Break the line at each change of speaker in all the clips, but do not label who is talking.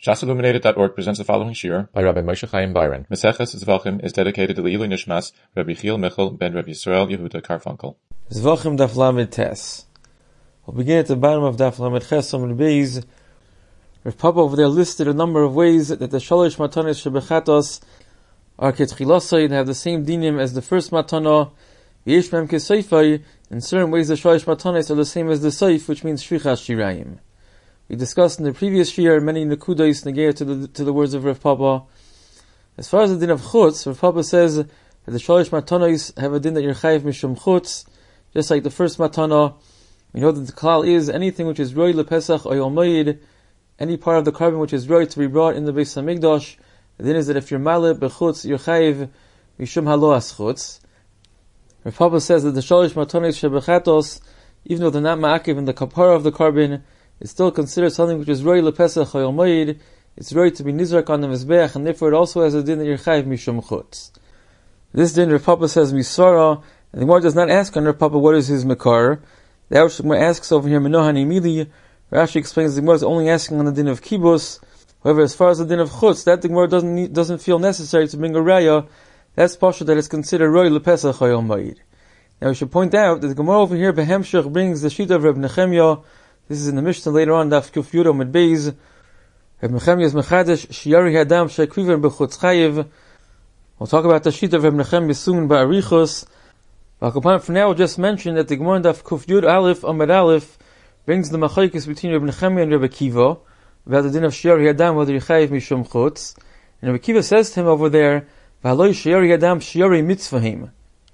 ShaSilluminated.org presents the following shir by Rabbi Moshe Chaim Byron. Maseches Zvachim is dedicated to the Ilui Nishmas, Rabbi Chiel Michel ben Rabbi Yisrael Yehuda Karfunkel.
Zvachim Daf Lamed Tes. We'll begin at the bottom of Daf Lamed Ches Amud Beis. Rav Papa over there listed a number of ways that the Shalosh Matanos Shebechatos are Ketchilasai, they have the same dinim as the first Matana. Yesh Mem Keseifai, in certain ways the Shalosh Matanos are the same as the Seif, which means Shrichas Shirayim. We discussed in the previous year many Nekudais negate to the words of Rav Papa. As far as the din of Chutz, Rav Papa says that the Shalosh Matanos have a din that you're chayiv mishum Chutz, just like the first Matana. We know that the klal is anything which is roi lepesach or yom moed, any part of the carbon which is roi to be brought in the Beis Hamikdash. The din is that if you're maleh bechutz, you're chayiv mishum haloas chutz. Rav Papa says that the Shalosh Matanos shebechatos, even though they're not ma'akiv in the kapara of the carbon, it's still considered something which is roi lepesach or yom moed. It's roi to be nizrak on the mizbeach, and therefore it also has a din that you're chayiv mishum chutz. This din Rav Papa says misara, and the Gemara does not ask on Rav Papa what is his makar. The Arush Gemara asks over here menohani mili. Rashi explains the Gemara is only asking on the din of kibus. However, as far as the din of chutz, that the Gemara doesn't feel necessary to bring a raya. That's pasha that is considered roi lepesach or yom moed. Now we should point out that the Gemara over here behemshech brings the sheet of Reb Nechemya. This is in the Mishnah later on, Daf Kuf Yud Amud Beis. Reb Nechemya is mechadesh shiyari hadam shekriven bechutz chayiv. We'll talk about the sheet of Reb Nechemya soon by Arichos. But for now, we'll just mention that the Gemara Daf Kuf Yud Aleph Amud Aleph brings the machlokes between Reb Nechemya and Reb Akiva about the din of shiyari hadam, whether you chayiv mishum chutz. And Reb Akiva says to him over there, v'haloi shiyari hadam shiyari mitzvahim.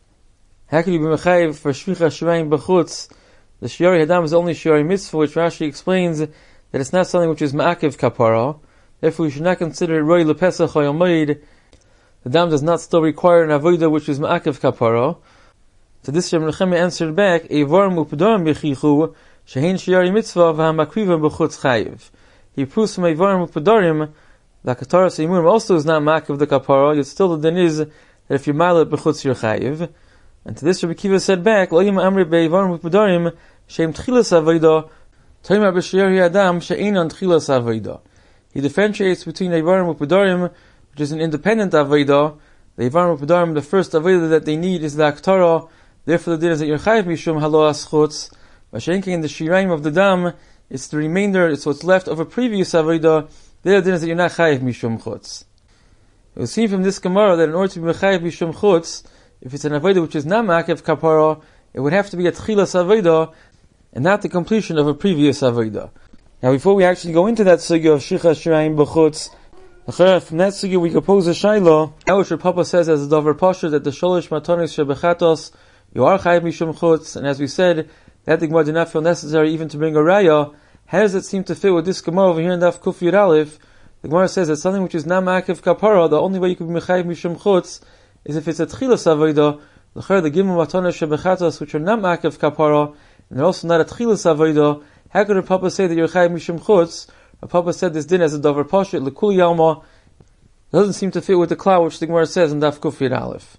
How can you be mechayiv for shvicha shirayim bechutz? The shiyari hadam is only shiyari mitzvah, which Rashi explains that it's not something which is ma'akiv kapara. Therefore, we should not consider it roi lepesach or yom moed. The dam does not still require an avodah which is ma'akiv kapara. To this, Reb Nechemya answered back, Eivar mu'pdarim b'chichu shehein shiyari mitzvah v'hamakriva b'chutz chayiv. He proves from Eivar mu'pdarim that kataras imurim also is not ma'akiv the kapara, yet still the din is that if you're malet b'chutz you're chayiv. And to this, Rabbi Akiva said back, Lo yim amri be'eivar mu'pdarim Shem tchilas avodah, toimar b'shiyari adam she'einon tchilas avodah. He differentiates between eivarim u'pedarim, which is an independent avodah. The eivarim u'pedarim, the first avodah that they need is the aktara. Therefore, the din is that you're chayiv mishum haloas chutz. Mashenki in the shirayim of the dam, it's the remainder, it's what's left of a previous avodah. There, the din is that you're not chayiv mishum chutz. You'll see from this Gemara that in order to be chayiv mishum chutz, if it's an avodah which is not ma'akev kapara, it would have to be a tchilas avodah, and not the completion of a previous avodah. Now, before we actually go into that sugya of shrichas shirayim b'chutz, from that sugya we could pose a shayla. Rav Papa says as a davar pasha that the shalosh matanos shebechatos you are chayiv mishum chutz, and as we said, that the Gemara did not feel necessary even to bring a raya. How does it seem to fit with this Gemara over here in Daf Kuf Yud Aleph? The Gemara says that something which is not ma'akev kapara, the only way you can be chayiv mishum chutz is if it's a tchilas avodah. The gimel matanos shebechatos which are not ma'akev kapara, and they're also not a tchilas avodah. How could Rav Papa say that you're chayiv mishum chutz? Rav Papa said this din as a davar pasha l'kul yalma. It doesn't seem to fit with the klal which the Gemara says in Daf Kuf Yud Aleph.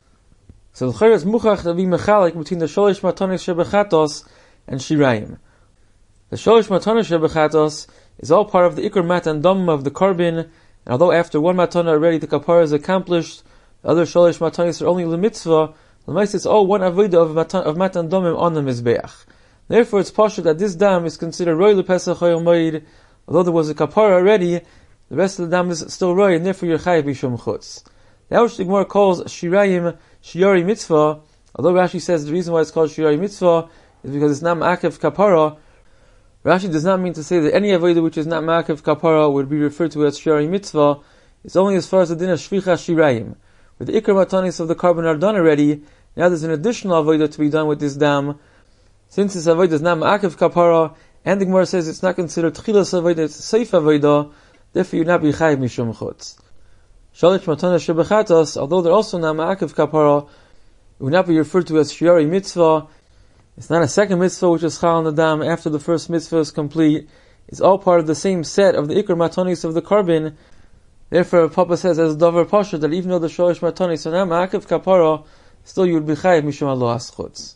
So the is muchach to be mechalik between the shalosh matanos shebechatos and shirayim. The shalosh matanos shebechatos is all part of the ikar matan dam of the carbon, and although after one matana already the kapara is accomplished, the other shalosh matanos are only the mitzvah. It's all one avodah of matan damim on the mizbeach. Therefore, it's pasha that this dam is considered roi lepesach or yom moed. Although there was a kapara already, the rest of the dam is still roi, and therefore you're chayiv mishum chutz. The Arush Gemara calls shirayim shiyari mitzvah. Although Rashi says the reason why it's called shiyari mitzvah is because it's not ma'akev kapara, Rashi does not mean to say that any avodah which is not ma'akev kapara would be referred to as shiyari mitzvah. It's only as far as the din of shvicha shirayim. With the ikar matanis of the carbon are done already, now there's an additional avodah to be done with this dam. Since this avodah is not ma'akev kapara, and the Gemara says it's not considered tchilas avodah, it's a safe avodah, therefore you not be chayiv mishum chutz. Shalosh matanos shebechatos, although they're also not ma'akev kapara, it would not be referred to as shiyari mitzvah. It's not a second mitzvah which is chal on the dam after the first mitzvah is complete. It's all part of the same set of the ikar matanis of the carbon. Therefore, Papa says as a davar pasha that even though the shalosh matanis are not ma'akev kapara, still you would be chayiv mishum haloas chutz.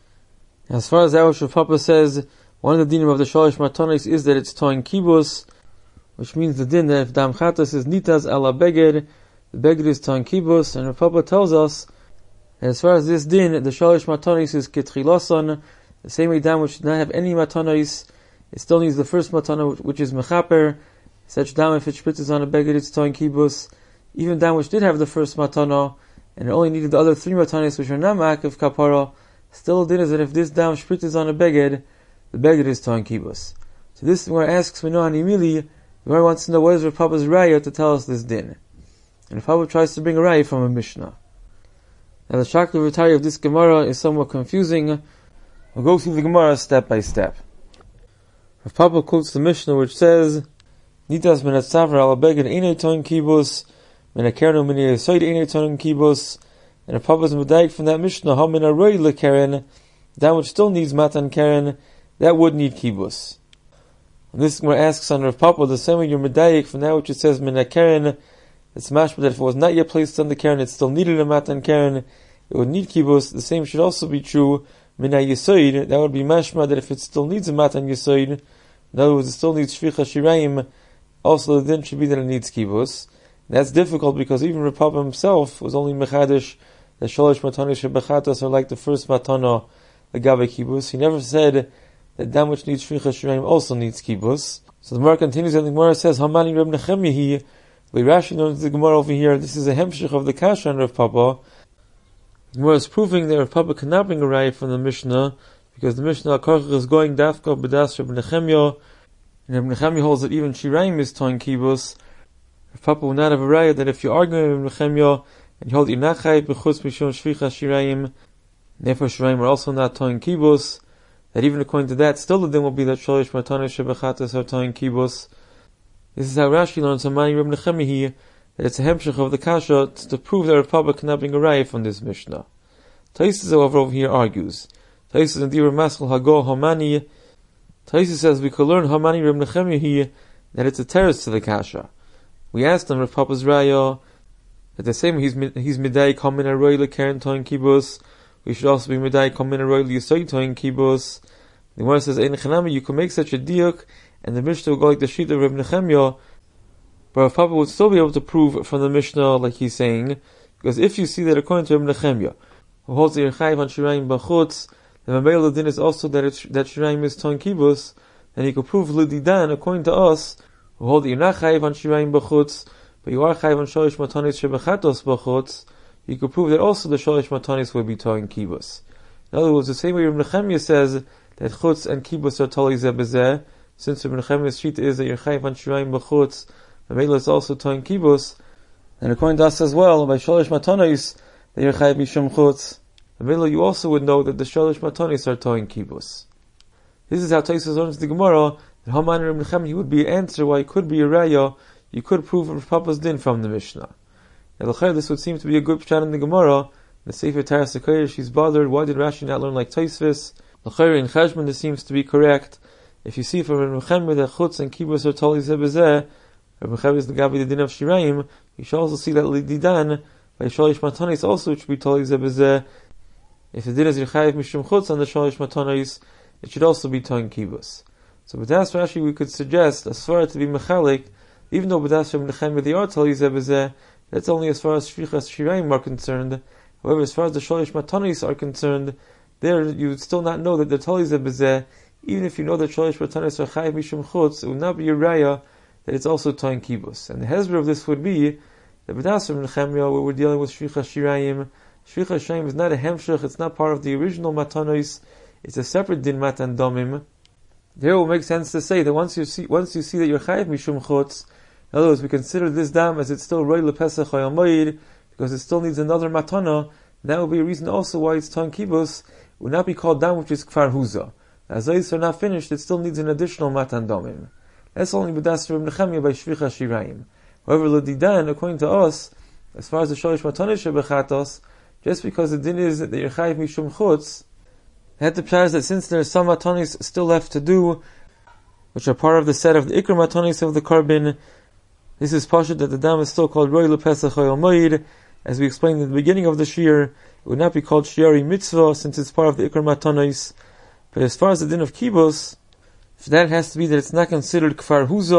As far as Rav Papa says, one of the dinim of the shalosh matanis is that it's toin kibus. which means the din that if dam chatas is nitas ala beged, the beged is ton kibus, and Rav Papa tells us that as far as this din, the shalish matanis is ketchilason, the same way dam which did not have any matanis, it still needs the first matana, which is mechaper. Such dam, if it spritzes on a beged, it's ton kibus. Even dam which did have the first matana, and it only needed the other three matanis, which are not ma'akev kapara, still the din is that if this dam spritzes on a beged, the beged is ton kibus. So this is where it asks Minoan Imili, the Gemara wants to know what is Rav Papa's raya to tell us this din. And Rav Papa tries to bring a raya from a Mishnah. Now the shakla v'tari of this Gemara is somewhat confusing. We'll go through the Gemara step by step. Rav Papa quotes the Mishnah which says, Nitas min hatzavra ala beged einei ton kibus, min hakernu min yesoid einei ton kibus, and Rav Papa's medayik from that Mishnah, ha min haroi lekeren, that which still needs matan keren, that would need kibus. And this Gemara asks on Rav Papa, the same way you're medayik from that which it says min hakeren, it's mashma that if it was not yet placed on the keren, it still needed a matan keren, it would need kibus. The same should also be true min hayesoid, that would be mashma that if it still needs a matan yesoid, in other words, it still needs shvicha shirayim, also the din should be that it needs kibus. That's difficult because even Rav Papa himself was only mechadish that shalosh matanis shebechatas are like the first matana, the gave kibus. He never said that dam which needs shvicha shirayim also needs kibus. So the Gemara continues and the Gemara says, Hamani Reb Nechemihi, we rationally learn the Gemara over here, this is a hemshich of the kasha on Rav Papa. The Gemara is proving that Rav Papa cannot bring a raya from the Mishnah, because the Mishnah Akarch is going dafka b'das Reb Nechemia, and Reb Nechemia holds that even shirayim is ton kibus. Rav Papa will not have a raya that if you argue with Reb Nechemia, and you hold you're not chayv b'chutz mishon shvicha shirayim, therefore shirayim are also not ton kibus, that even according to that, still the din will be that shalish matanis shebechatas are ton kibus. This is how Rashi learns Hamani Reb Nechemihi, that it's a hemshich of the kasha to prove that Rav Papa cannot bring a raya from this Mishnah. Taisus, however, over here argues. Taisus in Dira Maskal Hago Hamani. Taisus says we could learn Hamani Reb Nechemihi that it's a terrace to the kasha. We asked him Rav Papa's raya that the same he's midai kamin aroi lekeren toin kibus. We should also be midai kamin aroi liyasoy toin kibus. The Gemara says Ein Chanami, you can make such a diuk, and the Mishnah will go like the sheet of Reb Nechemia, but Rav Papa would still be able to prove from the Mishnah like he's saying, because if you see that according to Reb Nechemia, who holds the Yerchayv on Shirayim B'chutz, the Mamel Din is also that Shirayim is ton kibus, and he could prove L'didan according to us, who hold the Yerchayv on Shirayim B'chutz, but you are Chayv on Sholish Matanis Shebechatos B'chutz, you could prove that also the Sholish Matanis would be ton kibus. In other words, the same way Reb Nechemia says that Chutz and kibus are totally zeh, since Reb Nechemia's sheet is that Yerchayv on Shirayim B'chutz, Mamela is also ton kibus, and according to us as well, by Sholish Matanis, that Yerchayv Mishum Chutz, Mamela you also would know that the Sholish Matanis are ton kibus. This is how Taisus learns the Gemara, that Haman Reb Nechemia would be an answer why it could be a raya, you could prove Rav Papa's din from the Mishnah. Now this would seem to be a good pshat in the Gemara, the Sefer Taras HaKodesh, she's bothered, why did Rashi not learn like Taisvis? In Cheshbon this seems to be correct. If you see from Reb Nechemia that Chutz and Kibus are totally zebezeh, Reb Nechemia is the Gabi the din of Shirayim, you should also see that L'didan, by Sholish Matanis also it should be totally zebezeh. If the din is Yerchayv Mishum Chutz on the Sholish Matanis, it should also be ton kibus. So b'das Rashi we could suggest a svara to be mechalik, even though b'das Reb Nechemia they are totally zebezeh, that's only as far as Shvichas Shirayim are concerned. However, as far as the Sholish Matanis are concerned, there you would still not know that they're totally zebezeh. Even if you know that Sholish Matanis are Chayv Mishum Chutz, it would not be a raya that it's also ton kibus. And the hezbollah of this would be that b'das Reb Nechemia, where we're dealing with Shvichas Shirayim, Shvichas Shirayim is not a hemshech, it's not part of the original Matanis, it's a separate din matan domim. There it will make sense to say that once you see that you're Chayv Mishum Chutz, in other words, we consider this dam as it's still Roi LePesach Hayamoid, because it still needs another matana, that will be a reason also why it's ton kibus. It would not be called dam which is kfar huza. As those are not finished, it still needs an additional matan domim. That's only b'das Reb Nechemia by Shvicha Shirayim. However, l'didan, according to us, as far as the Sholish Matanis shebechatos, just because the din is that you're Chayv Mishum Chutz, had to pshat that since there are some matanis still left to do, which are part of the set of the ikr matanis of the carbon, this is pashut that the dam is still called Roi LePesach Hayamoid. As we explained in the beginning of the shir, it would not be called shiari mitzvah since it's part of the ikr matanis. But as far as the din of kibus, that has to be that it's not considered kfar huza,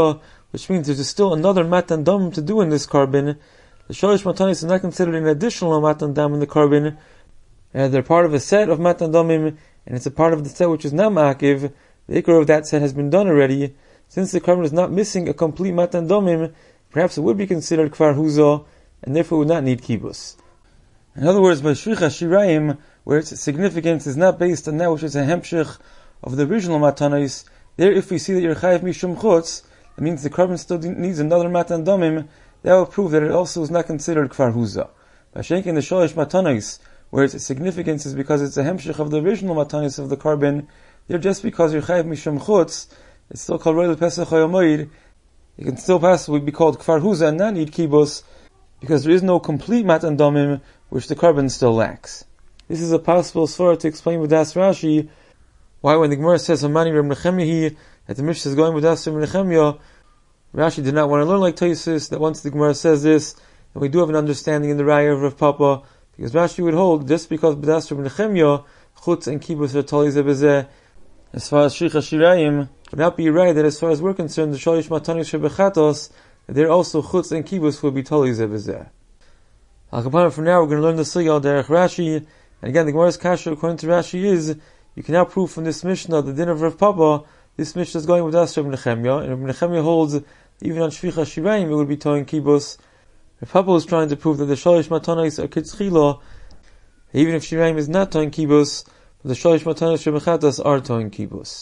which means there's still another matan dam to do in this carbon. The shalish matanis is not considered an additional matan dam in the carbon, and they're part of a set of matan damim, and it's a part of the set which is not ma'akiv. The ikar of that set has been done already. Since the carbon is not missing a complete matan damim, perhaps it would be considered kfar huza, and therefore would not need kibus. In other words, by shvicha shirayim, where its significance is not based on that which is a hemshich of the original matanos, there if we see that you're chayiv mishum chutz, that means the carbon still needs another matan damim, that will prove that it also is not considered kfar huza. By shenkin the shalish matanos, where its significance is because it's a hemshich of the original matanos of the carbon, there just because you're chayiv mishum chutz, it's still called roil pesach hayomoid, it can still possibly be called kfar huza and not need kibus, because there is no complete matan damim which the carbon still lacks. This is a possible svara to explain with Das Rashi why when the Gemara says Hamani Reb Nechemya that the Mishnah is going with Das Reb Nechemya, Rashi did not want to learn like Taisus, that once the Gemara says this, and we do have an understanding in the Raya of Rav Papa, because Rashi would hold just because Das Reb Nechemya chutz and kibus are tali ze bezeh, as far as shricha shirayim, would not be right that as far as we're concerned, the shalish matanis shebechatos, that there also chutz and kibus would be tali ze bezeh. Al-Kapana, from now we're going to learn the Sugya al-Derech Rashi, and again the Gemara's kasha according to Rashi is, you cannot prove from this Mishnah, the din of Rav Papa, this Mishnah is going with Das Reb Nechemya, and Reb Nechemya holds even on Shvicha Shirayim it would be Toin Kibus. Rav Papa is trying to prove that the Shalish Matanos are Kitzchila, even if Shirayim is not Toin Kibus, but the Shalish Matanos Shebechatas are Toin Kibus.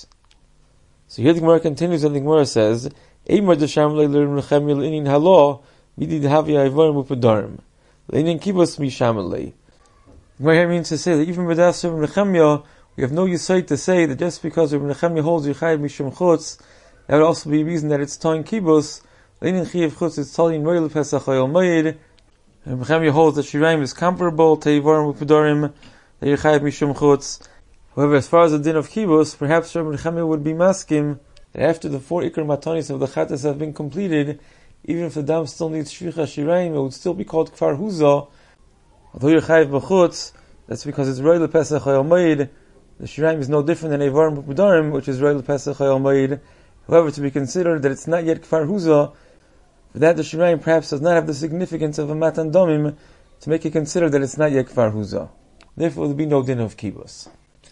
So here the Gemara continues, and the Gemara says, Eimar Desham Le'ler Reb Nechemya L'inin Halo, Midi Dehavi Aivarim Upedarim. L'inin Kibus Mishamalei. The Gemara here means to say that even with Das Reb Nechemya, we have no yisayt to say that just because Reb Nechemya holds Yechayev Mishum Chutz, that would also be a reason that it's Toin Kibus. L'inin Chayev Chutz is Talin Roil Pesach Hayol Moed. Reb Nechemya holds that Shirayim is comparable to Yivarim Upedarim, that Yechayev Mishum Chutz. However, as far as the din of Kibus, perhaps Reb Nechemya would be maskim that after the 4 ikar matanis of the Chatas have been completed, even if the dam still needs Shvicha Shirayim, it would still be called Kfar Huza. Although you're chayiv b'chutz, that's because it's roil pesach hayol moed. The shirayim is no different than Eivarim Upedarim, which is roil pesach hayol moed. However, to be considered that it's not yet kfar huza, for that the shirayim perhaps does not have the significance of a matan domim to make it consider that it's not yet kfar huza. Therefore, there will be no din of kibus.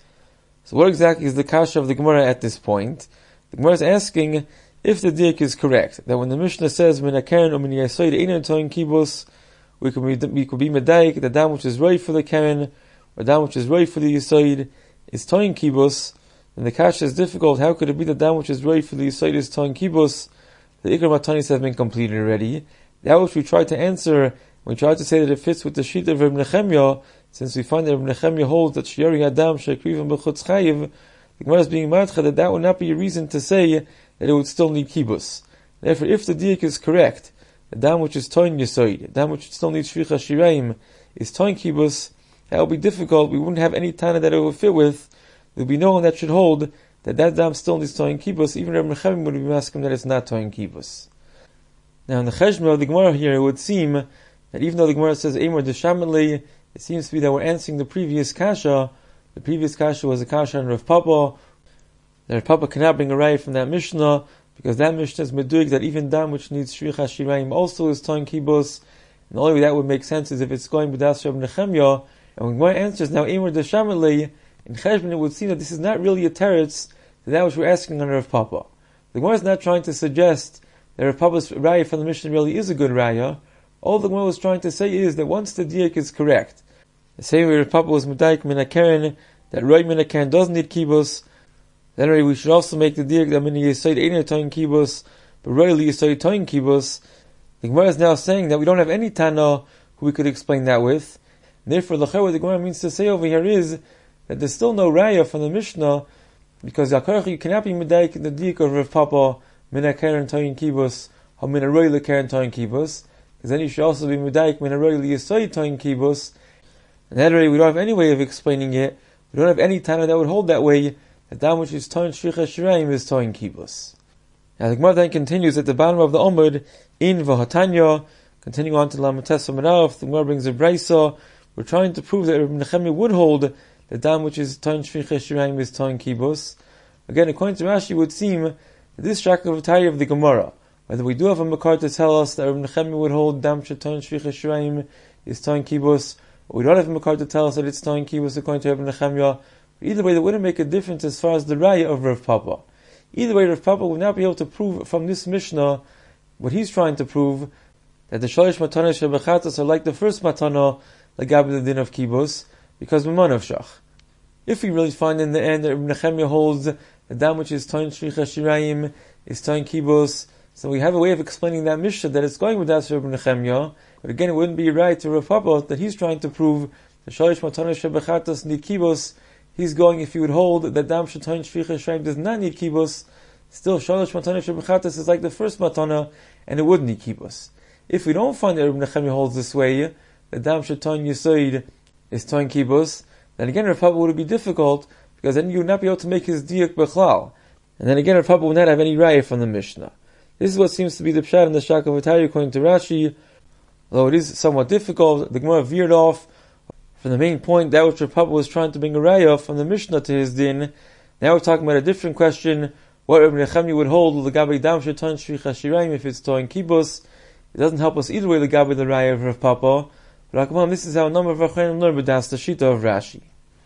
So, what exactly is the kasha of the Gemara at this point? The Gemara is asking if the diak is correct, that when the Mishnah says min hakeren or min yasoid einan toin kibus, we could be medayik, the dam which is right for the keren, or dam which is right for the yisoid, is toin kibus. Then the kasha is difficult. How could it be the dam which is right for the yisoid is toin kibus? The ikar matanis have been completed already. That which we tried to answer, we tried to say that it fits with the sheet of Reb Nechemya, since we find that Reb Nechemya holds that shiori adam shekrivim b'chutz chayiv. The Gemara is being matcha that would not be a reason to say that it would still need kibus. Therefore, if the diak is correct, the dam which is toin yisoid, the dam which still needs shvicha shirayim, is toin kibus, that would be difficult. We wouldn't have any tana that it would fit with. There would be no one that should hold that dam still needs toin kibus. Even Reb Nechemya would be asking that it's not toin kibus. Now, in the cheshma of the Gemara here, it would seem that even though the Gemara says Eimer Deshamalei, it seems to be that we're answering the previous kasha. The previous kasha was a kasha on Rav Papa. That Rav Papa cannot bring a raya from that Mishnah, because that Mishnah is meduik that even dam which needs shricha shirayim also is toin kibus. And the only way that would make sense is if it's going with Das Reb Nechemya. And when Gemara answers now Eimer Deshamalei, in cheshbon it would seem that this is not really a teretz to that which we're asking on Rav Papa. The Gemara is not trying to suggest that Rav Papa's raya from the Mishnah really is a good raya. All the Gemara was trying to say is that once the diak is correct, the same way Rav Papa was medayik min hakeren, that roi min hakeren doesn't need kibus, then we should also make the diak that min yisoid ain't toin kibus, but roi li yisoid toin kibus. The Gemara is now saying that we don't have any tana who we could explain that with. And therefore, what the Gemara means to say over here is that there's still no raya from the Mishnah, because you cannot be medayik the diak of Rav Papa min hakeren toin kibus, or min roi li keren toin kibus, because then you should also be medayik min roi li yisoid toin kibus. And that way we don't have any way of explaining it. We don't have any tana that would hold that way, that dam which is toin shricha shirayim is toin kibus. Now the Gemara then continues at the bottom of the Omud, in V'hatanya, continuing on to Lamatesa Menaf, the Gemara brings a brayso. We're trying to prove that Reb Nechemya would hold the dam which is toin shricha shirayim is toin kibus. Again, according to Rashi, it would seem that this shackle of the Gemara, whether we do have a makar to tell us that Rabbi Nechemia would hold dam shetoin shvicha shirayim is toin kibus, or we don't have a makar to tell us that it's toin kibus according to Rabbi Nechemia. Either way, that wouldn't make a difference as far as the raya of Rav Papa. Either way, Rav Papa would not be able to prove from this Mishnah what he's trying to prove, that the shalish matanos shebechatos are like the first matana, like Gabi the din of kibus, because Maman of Shach. If we really find in the end that Rabbi Nechemia holds the dam which is toin shvicha shirayim is toin kibus, so we have a way of explaining that Mishnah that it's going with that Rabbi Nechemia, but again it wouldn't be right to Rav Papa that he's trying to prove the shalish matanos shebechatos need kibus. He's going, if he would hold that dam shetoin shvicha shirayim does not need kibus, still shalish matanos shebechatos is like the first matana, and it would need kibus. If we don't find that Rabbi Nechemia holds this way, that dam shetoin yisoid is toin kibus, then again Rav Papa would be difficult, because then you would not be able to make his diuk bechlal. And then again Rav Papa would not have any raya from the Mishnah. This is what seems to be the pshat in the Shak of Atari according to Rashi, although it is somewhat difficult. The Gemara veered off from the main point, that which Rav Papa was trying to bring a raya from the Mishnah to his din. Now we're talking about a different question, what Rabbi Nechemia would hold, l'gabe dam shetoin shvicha shirayim, if it's toin kibus. It doesn't help us either way, l'gabe the raya of Rav Papa. But Akapan, this is how a number of Achronim learn, but that's the shita of Rashi.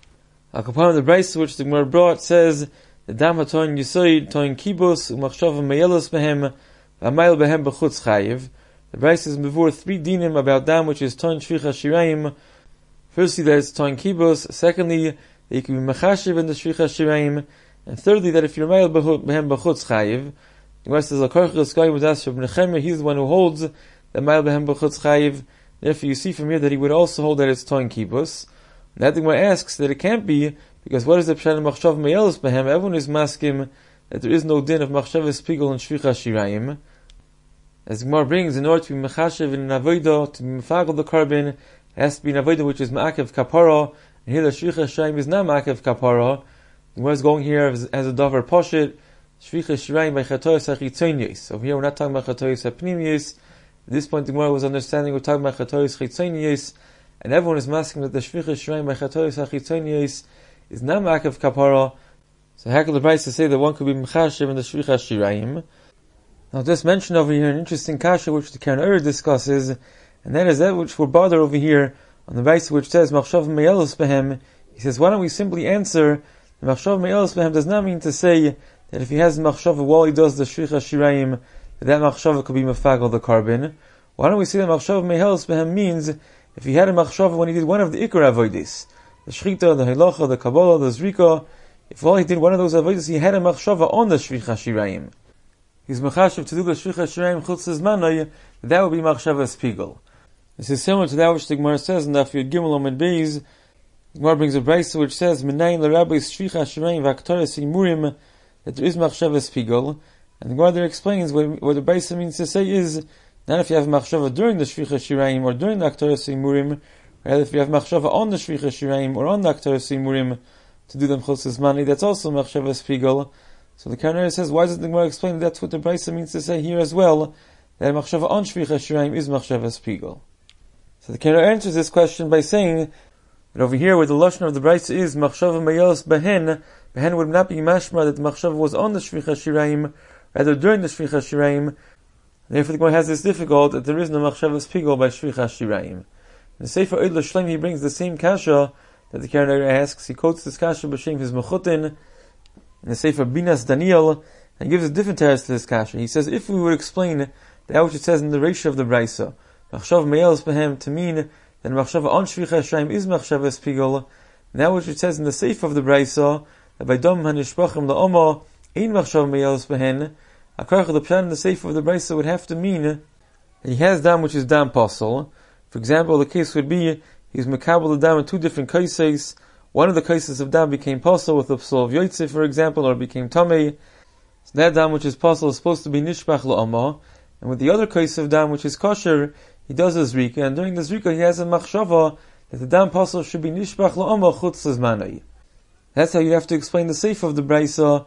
Akapan, the Brisa which the Gemara brought says, the dam hatoin yisoid toin kibus, u'machshava meyelos behem, v'amayel behem b'chutz chayiv. The Brisa is before 3 dinim about dam which is toin shvicha shirayim. Firstly, that it's toin kibus. Secondly, that you can be mechashiv in the shvicha shirayim. And thirdly, that if you're mayel behem b'chutz chayiv, the Gemara says, l'korch l'skoy w'das Rabbi Nechemia, he's the one who holds the mayel behem b'chutz chayiv. Therefore, you see from here that he would also hold that it's toin kibus. And that the Gemara asks that it can't be, because what is the pshat of machshav meyelos behem? Everyone is maskim that there is no din of machshavas pigul and shvicha shirayim. As the Gemara brings, in order to be mechashiv in an avodah, to be mefagel the carbon, it has to be an avodah which is ma'akev kapara, and here the shvicha shirayim is not ma'akev kapara. The Gemara is going here as a davar poshit, shvicha shirayim by chatoyos hachitzonius. Over here we're not talking about chatoyos hapnimius. At this point the Gemara was understanding we're talking about chatoyos chitzonius, and everyone is masking that the shvicha shirayim by chatoyos hachitzonius is not ma'akev kapara. So how could the Brisa say that one could be mechashiv in the shvicha shirayim? Now just mention over here an interesting kasha which the Karen Ur discusses, and that is that which we're bothered over here on the Brisa which says machshav meyelos behem. He says, why don't we simply answer the machshav meyelos behem does not mean to say that if he has machshav while he does the shvicha shirayim, that machshav could be mefagel the carbon. Why don't we say that machshav meyelos behem means if he had a machshav when he did one of the ikar avoidis, the shchita, the halacha, the kabbalah, the zrika, if all he did one of those avoidis, he had a machshava on the shvicha shirayim. He's mechashiv to do the shvicha shirayim chutz zmanay, that would be machshavas pigul. This is similar to that which the Gemara says in Daf Yud Gimel Amud Beis. The Gemara brings a brisa which says Menayin l'rabbis shvicha shirayim v'aktoras imurim, that there is machshavas pigul, and the Gemara there explains what the brisa means to say is not if you have machshava during the shvicha shirayim or during the aktoras imurim, rather if you have machshava on the shvicha shirayim or on the aktoras imurim to do them chutz zmanay, that's also machshavas pigul. So the Karen says, why doesn't the Gemara explain that that's what the Brisa means to say here as well, that machshava on shvicha shirayim is machshavas pigul? So the Karen answers this question by saying that over here where the lashon of the Brisa is machshava meyelos behen, behen would not be mashma that the machshava was on the shvicha shirayim, rather during the shvicha shirayim. Therefore the Gemara has this difficult that there is no machshavas pigul by shvicha shirayim. In the Sefer Oid L'Shleim he brings the same kasha that the Karen asks. He quotes this kasha b'shem his mechutin in the Sefer Binas Daniel, and gives a different teretz to this kasha. He says, if we would explain that which it says in the Reisha of the Brisa, machshav meyelos behem, to mean that machshav on shvicha shirayim is machshavas pigul, and that which it says in the Sefer of the Brisa, that by dom hanishpachim la'oma, ein machshav meyelos behen, akarach the pshat in the Sefer of the Brisa would have to mean that he has dam which is dam posel. For example, the case would be, he's mekabel the dam in 2 different cases. One of the cases of dam became posel with the psul of yotzei, for example, or became tamei. So that dam which is posel is supposed to be nishbach la'ama. And with the other case of dam which is kosher, he does a zrika, and during the zrika he has a machshava that the dam posel should be nishbach la'ama chutz zmanay. That's how you have to explain the seif of the Brisa.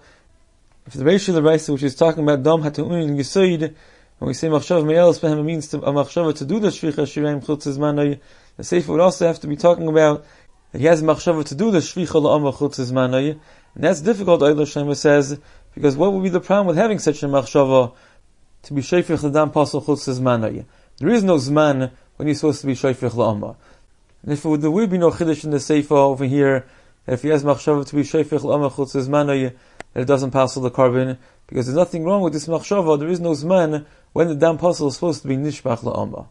If the Reisha of the Brisa, which is talking about dam hatu'un and yisoid, when we say machshav meyelos behem, it means a machshava to do the shvicha shirayim chutz zmanay. The seif would also have to be talking about that he has machshava to do the shvicha la'ama chutz zmanay, and that's difficult. Oid L'Shleim says, because what would be the problem with having such a machshava? to be Shayfich the Dam Pasal Chutz Zmanai. There is no Zman when you're supposed to be Shayfich La'amah. And if there would be no Chiddush in the Seifa over here, that if he has Machshava to be Shayfich La'amah Chutz Zmanai, that it doesn't Pasal the carbon, because there's nothing wrong with this Machshava, there is no Zman when the Dam Pasal is supposed to be Nishbach La'amah.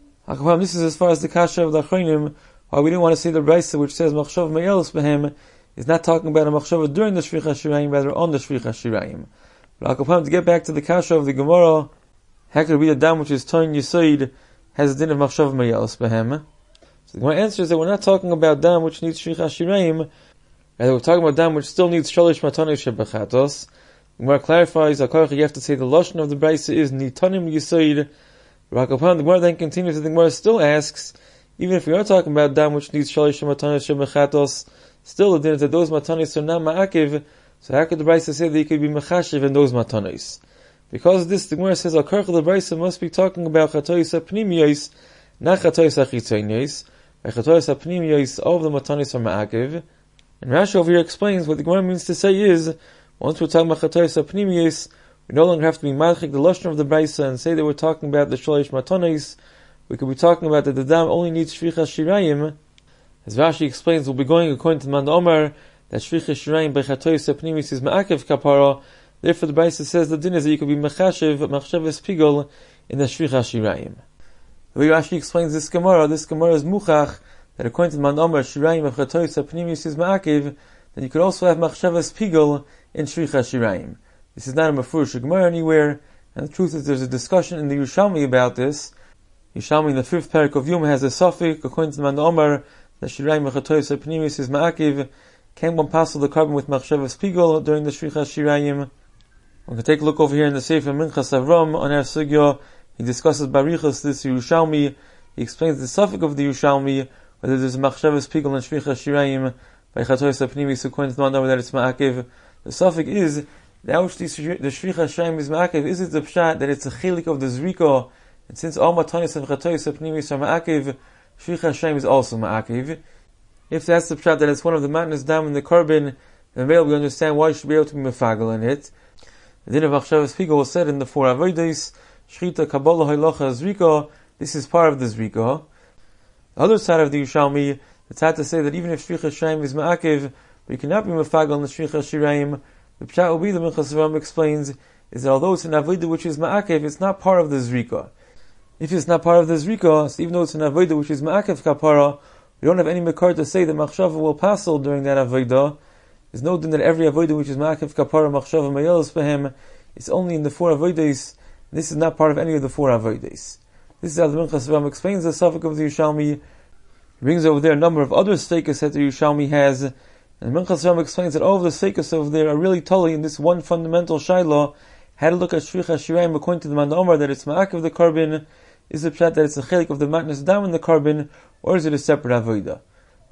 This is as far as the Kasha of the Achronim, why we didn't want to say the Brisa which says Machshav Me'elos Behem is not talking about a Machshava during the Shvicha Shirayim, rather on the Shvicha Shirayim. But to get back to the Kasha of the Gemara, how could it be the Dam which is Toin Yisoid has a din of Machshav Me'elos Behem? So the Gemara answers that we're not talking about Dam which needs Shvicha Shirayim, rather we're talking about Dam which still needs Shalish Matanei Shebechatos. The Gemara clarifies, you have to say the Lashon of the Brisa is Nitanim Yisoid. The Gemara then continues, and the Gemara still asks, even if we are talking about Dam which needs Shalish Matanis Shebechatos, still the din is that those Matanis are not Ma'akiv, so how could the Brisa say that he could be Mechashiv in those Matanis? Because of this, the Gemara says, Al-Karch the Brisa must be talking about Chatois HaPnimiyos, not Chatois HaChitzonios. By Chatois HaPnimiyos, all of the Matanis are Ma'akiv. And Rashi over here explains what the Gemara means to say is, once we're talking about Chatois HaPnimiyos, we no longer have to be Malchik the Lashon of the Brisa and say that we're talking about the Shalish Matanis. We could be talking about that the Dam only needs Shvicha Shirayim. As Rashi explains, we'll be going according to Man Omar, that Shvicha Shirayim by Chatois HaPnimiyos is Ma'akev Kapara. Therefore the Brisa says the din is that you could be Mechashiv, Machshavas Pigol, in the Shvicha Shirayim. The way Rashi explains this Gemara is Muchach, that according to Man Omar, Shirayim of Chatois HaPnimiyos is Ma'akev, then you could also have Machshavas Pigol in Shvicha Shirayim. This is not a Mefurish Gemara anywhere, and the truth is there's a discussion in the Yerushalmi about this. Yerushalmi in the 5th parak of Yom has a suffix, according to the Man Omar, that Shirayim Mechatois HaPnimiyos is Ma'akiv, can one passel the carbon with Machshavas Pigol during the Shvicha Shirayim. We can take a look over here in the Sefer Minchas Avram on our Sugya. He discusses Barichas, this Yerushalmi. He explains the suffix of the Yerushalmi, whether there's Machshavas Pigol and Shvicha Shirayim by Chatois HaPnimiyos, according to the Man Omar that it's Ma'akiv. The suffix is that which the Shvicha Shirayim is Ma'akiv, is it the Pshat that it's a chilik of the Zriko, and since all Matanis and Chatois HaPnimiyos are Ma'akiv, Shvicha Shirayim is also Ma'akiv. If that's the Pshat that it's one of the Matnas Dam in the carbon, then we understand why you should be able to be Mefagel in it. The din of Machshavas Pigol was said in the 4 Avodos, Shchita, Kabbalah, Halacha, Zriko. This is part of the Zriko. The other side of the Yerushalmi, it's had to say that even if Shvicha Shirayim is Ma'akiv, but you cannot be Mefagel in the Shvicha Shirayim, the Pshat will be, the Minchas Avram explains, is that although it's an Avodah which is Ma'akev, it's not part of the Zrika. If it's not part of the Zrika, so even though it's an Avodah which is Ma'akev Kapara, we don't have any Mekar to say that Machshava will passel during that Avodah. There's no din that every Avodah which is Ma'akev Kapara, Machshava Me'elos Behem, it's only in the 4 Avodos. This is not part of any of the 4 Avodos. This is how the Minchas Avram explains the suffix of the Yerushalmi. He brings over there a number of other stakes that the Yerushalmi has, and Minchas Avram explains that all of the seikas over there are really totally in this one fundamental shayla. How to look at Shvicha Shirayim according to the Man Omar that it's Ma'akev the carbon, is the pshat that it's a chelik of the Matnas Dam in the carbon, or is it a separate avodah?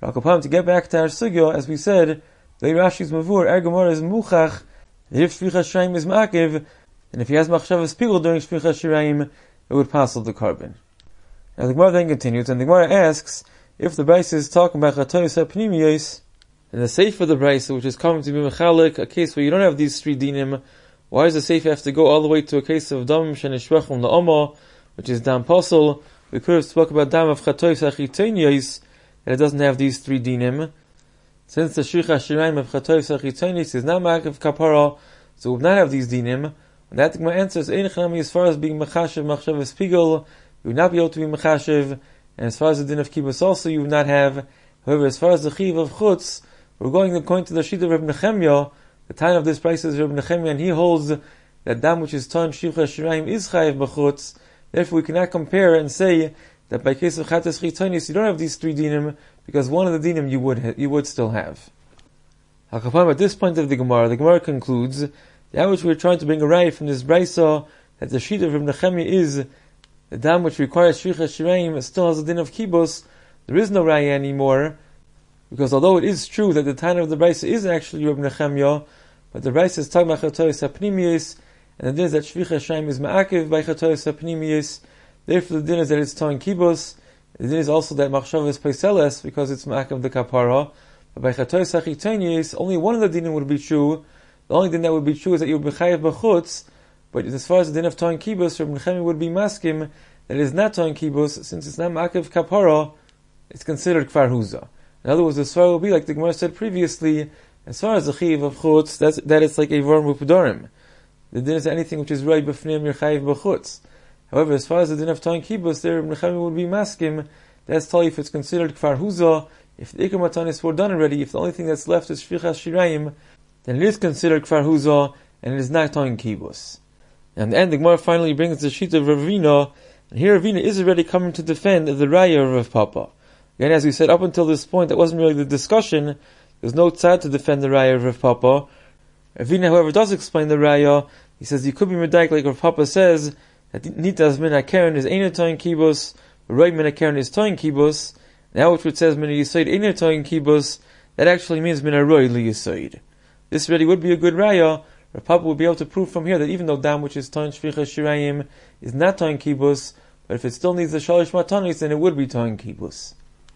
To get back to our sugya, as we said, the Rashi's Mavur, our Gemara is Muchach, that if Shvicha Shirayim is Ma'akev, and if he has Machshavas Pigol during Shvicha Shirayim, it would passel the carbon. Now the Gemara then continues, and the Gemara asks, if the Brisa is talking about Chatois HaPnimiyos, and the Sefer of the Brisa, which is coming to be Mechalik, a case where you don't have these 3 dinim, why does the Sefer have to go all the way to a case of Dam Shenishvechum La'oma, which is Dam Posel? We could have spoke about Dam of Chatois HaChitzonios, and it doesn't have these 3 dinim. Since the Shvicha Shirayim of Chatois HaChitzonios is not Ma'akev Kapara, so we would not have these dinim. And that my answer is Ein Chanami, as far as being Mechashev Machshavas Pigol, you would not be able to be Mechashev, and as far as the din of Kibbutz also you would not have. However, as far as the Chiv of Chutz, we're going according to the sheet of Reb Nechemya. The time of this price is Reb Nechemya, and he holds that Dam which is Ton Shvicha Shirayim is Chayiv B'chutz. Therefore, we cannot compare and say that by case of Chatas Chitonis you don't have these 3 dinim, because one of the dinim you would still have. At this point of the Gemara concludes that which we're trying to bring a raya from this brisa, that the sheet of Reb Nechemya is the Dam which requires Shvicha Shirayim still has a din of Kibbutz. There is no raya anymore, because although it is true that the time of the brisa is actually Reb Nechemya, but the brisa is talking about Chatois HaPnimiyos, and the din is that Shvicha Shirayim is Ma'akev by Chatois HaPnimiyos. Therefore, the din is that it's Ton Kibbutz. The din is also that Machshavah is Peiseles, because it's Ma'akev the Kapara. But by Chatois HaChitzonios, only one of the dinim would be true. The only thing that would be true is that you would be Chayiv B'chutz, But as far as the din of Toin Kibus, Reb Nechemia would be maskim that it is not Toin Kibus, since it's not Ma'akev Kapara, it's considered Kfar Huza. In other words, the Svar will be like the Gemara said previously, as far as the Chiv of Chutz, that it's like a Vorm Upedorim. The din is anything which is right b'fnim your Chayiv b'chutz. However, as far as the din of Toin Kibus, there Reb Nechemia would be maskim, that's tell you if it's considered Kfar Huza, if the Iker Matanis were done already, if the only thing that's left is Shvichas Shirayim, then it is considered Kfar Huza, and it is not Toin Kibus. And the Gemara finally brings the sheet of Ravina, and here Ravina is already coming to defend the Raya of Rav Papa. Again, as we said, up until this point, that wasn't really the discussion. There's no tzad to defend the Raya of Rav Papa. Ravina, however, does explain the Raya. He says you could be medayik like Rav Papa says, that Nitas min HaKeren is Eina Toin Kibus, Roy min HaKeren is Toin Kibus. Now which says min HaYisoid Eina Toin Kibus, that actually means min HaRoy li Yisoid. This really would be a good Raya. Rav Papa would be able to prove from here that even though dam which is Toin Shvichas Shirayim is not Toin Kibus, but if it still needs the Shalish Matanis, then it would be Toin Kibus.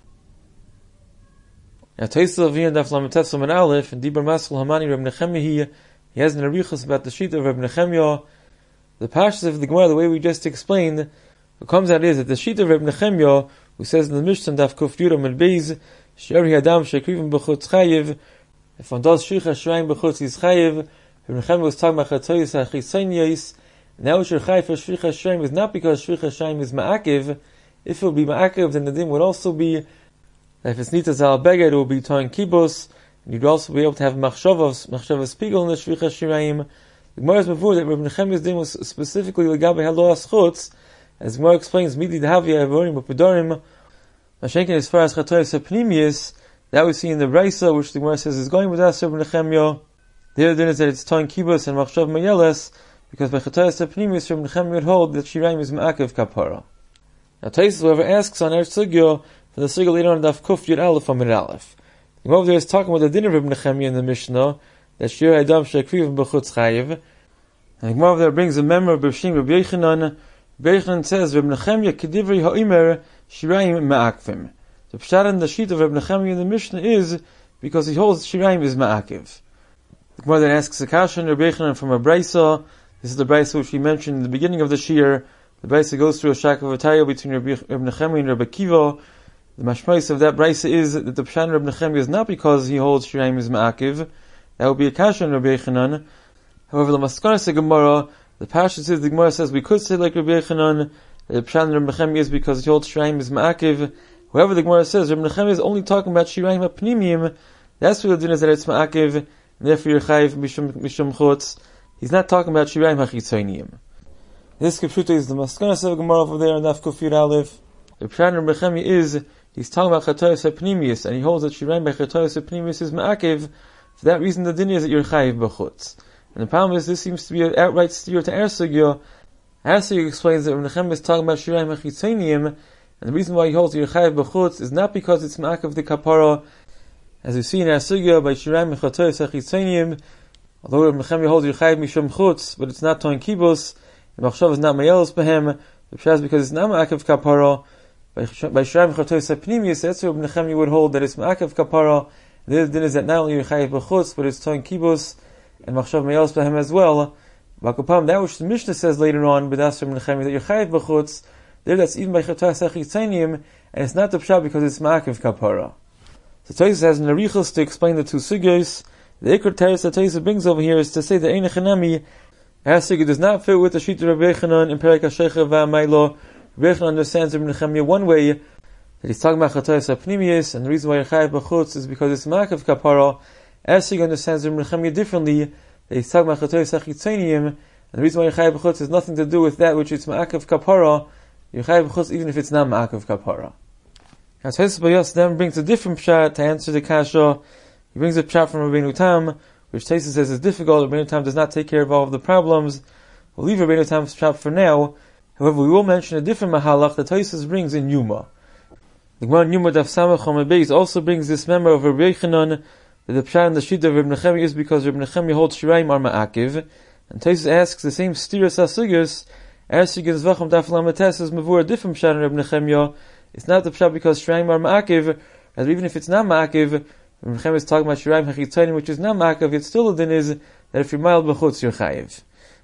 Now Taisa of Yin Daf Lametes Amud Aleph and Dibar Maskul Hamani Reb Nechemia, he has an arichas about the sheet of Reb Nechemia. The pashas of the Gemara, the way we just explained, what comes out is that the sheet of Reb Nechemia, who says in the Mishnah Daf Kuf Yudam and Beis, Sheri Adam Shekrivim B'chutz Chayiv, if one does Shvichas Shirayim B'chutz he's Chayiv. Reb Nechemia was talking about Chatoyis HaChisayniyos. Now which your Chayiv for Shvichas Shirayim is not because Shvichas Shirayim is Ma'akiv. If it would be Ma'akiv, then the din would also be that if it's Nitas Al Beged, it will be Toin Kibus, and you'd also be able to have Machshavas Spiegel in the Shvichas Shirayim. The Gemara is before that Reb Nechemia's din was specifically Legabe Haloas Chutz, as Gemara explains, Midi D'Havia Evorim Upedorim, Mashenkin as far as Chatoyis HaPnimius, that we see in the Brisa, which the Gemara says is going with us, Reb Nechemia. The other din is that it's Toin Kibus and Machshav Mayeles, because by Chatoyis HaPnimius, Reb Nechemia would hold that Shirayim is Ma'akev Kapara. Now Taisus, however, asks on Eretz Sugyo, for the Sugyo later on Daf Kuf Yud Aleph Amud Aleph. The Gemara over there is talking about the din of Reb Nechemia in the Mishnah, that Shir Adam Shekrivim B'chutz Chayiv. And the Gemara over there brings a member of B'Shim Reb Yochanan. Reb Yochanan says, Reb Nechemia Kedivri Ha'omer Shirayim Ma'akvim. The pshat in the sheet of Reb Nechemia in the Mishnah is because he holds Shirayim is Ma'akiv. The Gemara then asks a kasha Reb Yochanan from a Brisa. This is the Brisa which we mentioned in the beginning of the Shir. The Brisa goes through a shakavatayo between Reb Nechemia and Reb Akiva. The mashmais of that Brisa is that the pshat Reb Nechemia is not because he holds Shirayim is Ma'akiv. That would be a kasha in Reb Yochanan. However, the Maskanas Gemara, the Pasha says, the Gemara says we could say like Reb Yochanan, that the pshat Reb Nechemia is because he holds Shirayim is Ma'akiv. However, the Gemara says Reb Nechemia is only talking about Shirayim HaPnimiyim. That's what the din is, that it's Ma'akiv, and therefore you're Chayiv Mishum Chutz. He's not talking about Shirayim HaChitzoniyim. This Kipshuta is the Maskanas of Gemara over there in Daf Kuf Yud Aleph. The pshat Reb Nechemia is, he's talking about Chatoyis HaPnimiyus, and he holds that Shirayim by Chatoyis HaPnimiyus is Ma'akiv. For that reason, the din is that you're Chayiv B'chutz. And the problem is, this seems to be an outright steer to Ersugya. Ersugya explains that Reb Nechemia is talking about Shirayim HaChitzoniyim, and the reason why he holds Yerchayiv B'chutz is not because it's Ma'akev the Kapara, as we see in Ersugya by Shirayim Chatoyis HaChitzoniyim. Although Reb Nechemia holds Yerchayiv Mishum Chutz, but it's not Toin Kibus, and Machshav is not Mayelos Behem, the pshat is because it's not Ma'akev Kapara. By Shirayim Chatoyis HaPnimiyus, that's what Reb Nechemia would hold, that it's Ma'akev Kapara. The din is that not only Yerchayiv B'chutz, but it's Toin Kibus, and Machshav Mayelos Behem as well. Bakupam, that which the Mishnah says later on, B'das Reb Nechemia, that Yerchayiv B'chutz, there that's even by Chatoyis HaChitzoniyim, and it's not the pshat because it's Ma'akev Kapara. So Taisus has an arichos to explain the two sugyos. The Iker Teres that Taisus brings over here is to say that Ein Echanami, our sugya does not fit with the sheet of Reb Yochanan in Perek HaShecha V'Amaylo. Reb Yochanan understands Reb Nechemia one way, that he's talking about Chatoyis HaPnimiyus, and the reason why Yerchayiv B'chutz is because it's Ma'akev Kapara. Our sugya understands Reb Nechemia differently, that he's talking about Chatoyis HaChitzoniyim, and the reason why Yerchayiv B'chutz has nothing to do with that which is Ma'akev Kapara. Yerchayiv B'chutz even if it's not Ma'akev Kapara. Now Taisus Bayos then brings a different pshat to answer the kasha. He brings a pshat from Rabbeinu Tam, which Taisus says is difficult. Rabbeinu Tam does not take care of all of the problems. We'll leave Rabbeinu Tam's pshat for now. However, we will mention a different mahalach that Taisus brings in Yuma. The Gemara in Yuma Daf Samach Chomei Beis also brings this member of Reb Yochanan, that the pshat in the sheet of Reb Nechemia is because Reb Nechemia holds Shirayim are Ma'akiv. And Taisus asks the same stiras asugyos. Ersugya Zvacham Daf Lametes is mavur a different pshat in Reb Nechemia. It's not the pshat because Shirayim are Ma'akiv, and even if it's not Ma'akiv, Reb Nechemia is talking about Shirayim HaChitzoniyim, which is not Ma'akiv, yet still the din is that if you're mild B'chutz, you're Chayiv.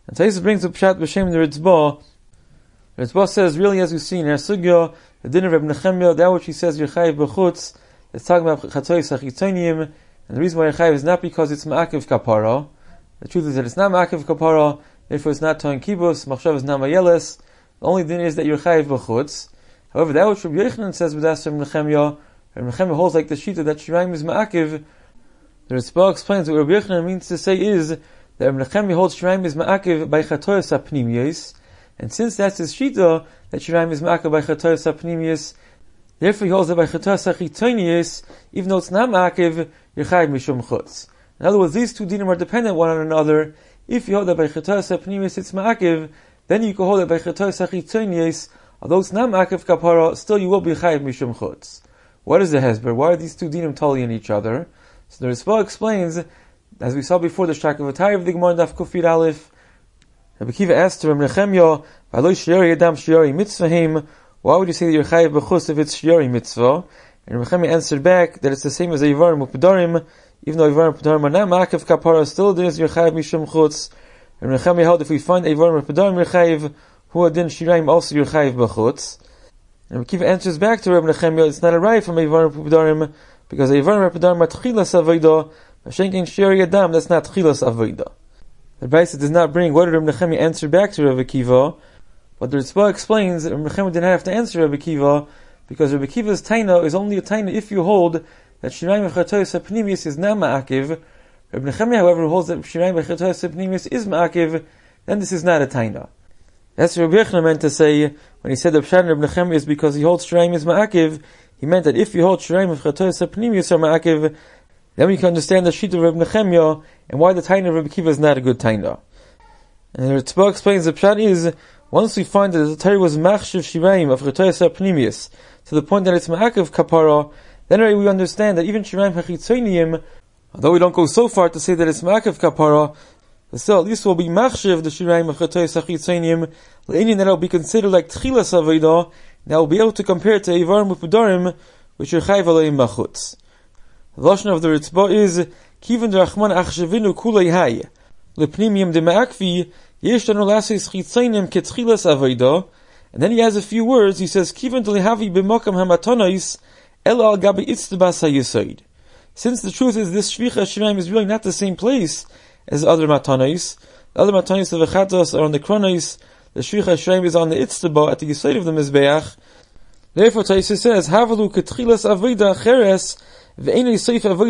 And Taisa brings up Pshat B'Shem the Ritzbah. The Ritzbah says, really, as we've seen in our Sugya, the din of Reb Nechemya, that which he says, you're chayiv b'chutz, it's talking about Chatois HaChitzoniim, and the reason why you're chayiv is not because it's ma'akiv kapara. The truth is that it's not ma'akiv kapara, therefore it's not toin kibus, machshav is not mayeles. The only thing is that you're chayiv b'chutz. However, that which Rabbi Yochanan says with Reb Nechemya holds like the shita that Shirayim is ma'akiv. The Ritzbah explains what Rabbi Yochanan means to say is that Rabbi Nechemya holds Shirayim is ma'akiv by Chatois HaPnimiyos, and since that's his shita, that Shirayim is ma'akiv by Chatois HaPnimiyos, therefore he holds that by Chatois HaChitzonius, even though it's not ma'akiv, you're chayiv mishum chutz. In other words, these two dinim are dependent one on another. If you hold that by Chatois HaPnimiyos it's ma'akiv, then you can hold that by Chatois HaChitzonius, although it's not ma'akiv kapara, still you will be chayiv mishum chutz. What is the hesber? Why are these two dinim totally in each other? So the Ritzbah explains, as we saw before, the Shakavatari of the Gemara Daf Kufir Aleph. Rabbi Kiva asked to Reb Nechemya, "V'aloi shiori adam shiori mitzvahim." Why would you say that you're chayiv b'chus if it's shiori mitzvah? And Reb Nechemya answered back that it's the same as Eivarim u'Pedarim. Even though Eivarim u'Pedarim are not ma'akiv kapara, still it is you're chayiv mishum chutz. And Reb Nechemya held if we find Eivarim u'Pedarim you're chayiv, hu adin shirayim also you're chayiv b'chutz. And Reb Kiva answers back to Reb Nechemya, it's not a right from Eivarim u'Pedarim, because Eivarim u'Pedarim are tchilas avodah, Shenkin shiori adam, that's not tchilas avodah. The Brisa does not bring what did Reb Nechemya answer back to Reb Akiva, but the Ritzbah explains that Reb Nechemya did not have to answer Reb Akiva, because Reb Akiva's taina is only a taina if you hold that Shirayim of Chatois HaPnimiyos is not ma'akiv. Reb Nechemya, however, holds that Shirayim of Chatois HaPnimiyos is ma'akiv, then this is not a taina. That's what Reb Yochanan meant to say when he said that Pshat Reb Nechemya is because he holds Shirayim is ma'akiv. He meant that if you hold Shirayim of Chatois HaPnimiyos are ma'akiv, then we can understand the sheet of Reb Nechemya and why the taina of Reb Akiva is not a good taina. And the Ritzbah explains the pshat is, once we find that the Torah was machshiv shirayim of Chatois HaPnimiyos to the point that it's ma'akiv kapara, then we understand that even shirayim hachitzoniim, although we don't go so far to say that it's ma'akiv kapara, but still at least will be machshiv the shirayim of Chatois hachitzoniim, l'inyan that will be considered like tchilas avodah, and I will be able to compare it to Eivarim u'Pedarim, which are chayiv aleim machutz. The lashon of the Ritzbah is Kivan Rachman Achshavinu Kulei Hay Lepnimiyim de Ma'akvi Yeshtanu Lasis Chitzainim Ketchilas Avodah. And then he has a few words. He says Kivan Delihavi B'Mokam Hamatonois El Al Gabi Itztabas HaYesoid. Since the truth is this Shvicha Shiraim is really not the same place as other Matonois. The other Matonois of Echatos are on the Kronois. The Shvicha Shiraim is on the Itztabah at the Yesoid of the Mizbeach. Therefore Taisa says Havalu Ketchilas Avodah Cheres. Therefore,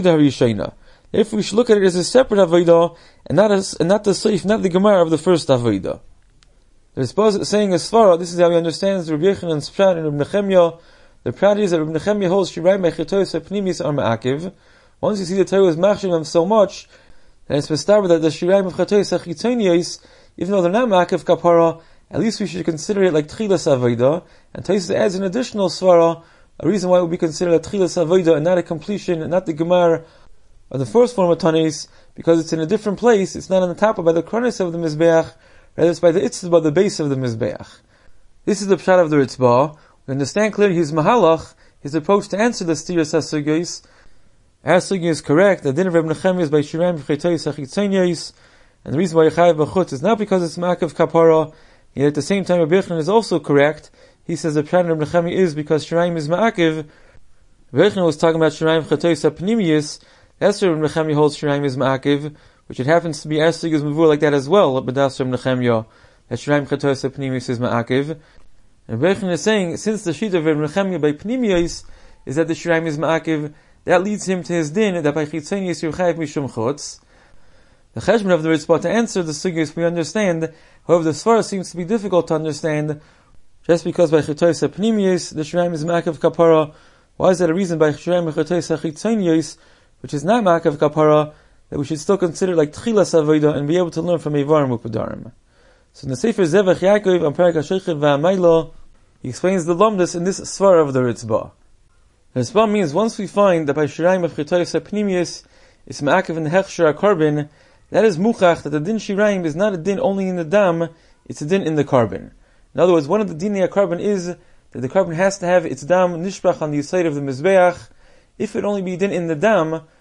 we should look at it as a separate avodah, and not the seif, not the gemara of the first avodah. The Ritzbah is saying as far, this is how he understands Rabbi Yochanan's pshat and Reb Nechemya. The pshat is that Reb Nechemya holds shirayim by Chatois HaPnimiyos are ma'akiv. Once you see the Torah is machshim them so much, then it's mistabed that the shirayim of Chatois HaChitzonios, even though they're not ma'akiv kapara, at least we should consider it like tchilas avodah. And Taisa adds an additional svara, a reason why it would be considered a tchilas avodah and not a completion, and not the gemar of the first form of tanis, because it's in a different place. It's not on the top or by the kronis of the mizbeach, rather it's by the itzbah, the base of the mizbeach. This is the pshat of the Ritzbah. We understand clearly his mahalach, his approach to answer the stiras hasugis. Our sugi is correct. The din of Reb Nechemya is by shirayim v'chetois hachitzonios, and the reason why Yechayev b'chutz is not because it's ma'akiv kapara. Yet at the same time, Rabbi Yochanan is also correct. He says the pshat of Reb Nechemya is because shirayim is ma'akiv. Rabbi Yochanan was talking about shirayim chatois ha'pnimiyos. That's where Reb Nechemya holds shirayim is ma'akiv, which it happens to be our sugi is mavur like that as well. But that's Reb Nechemya that shirayim chatois ha'pnimiyos is ma'akiv. And Rabbi Yochanan is saying, since the sheet of Reb Nechemya by pnimiyos is that the shirayim is ma'akiv, that leads him to his din that by chitzonius you're chayiv mishum chutz. The cheshbon of the Ritzbah to answer the sugis we understand. However, the svara seems to be difficult to understand. Just because by chitois ha'pnimiyos the shirayim is ma'akiv kapara, why is that a reason by shirayim chitois hachitzonios, which is not ma'akiv kapara, that we should still consider like tchilas avodah and be able to learn from Eivarim u'Pedarim? So in the Sefer Zevach Yaakov on Perek HaSheichel V'Hamaylo, he explains the lumdus in this svara of the Ritzbah. The Ritzbah means once we find that by shirayim of chitois ha'pnimiyos it's ma'akiv in the hechsher ha'karbon, that is muchach that the din shirayim is not a din only in the dam, it's a din in the carbon. In other words, one of the dinei carbon is that the carbon has to have its dam nishbach on the side of the mizbeach. If it only be din in the dam,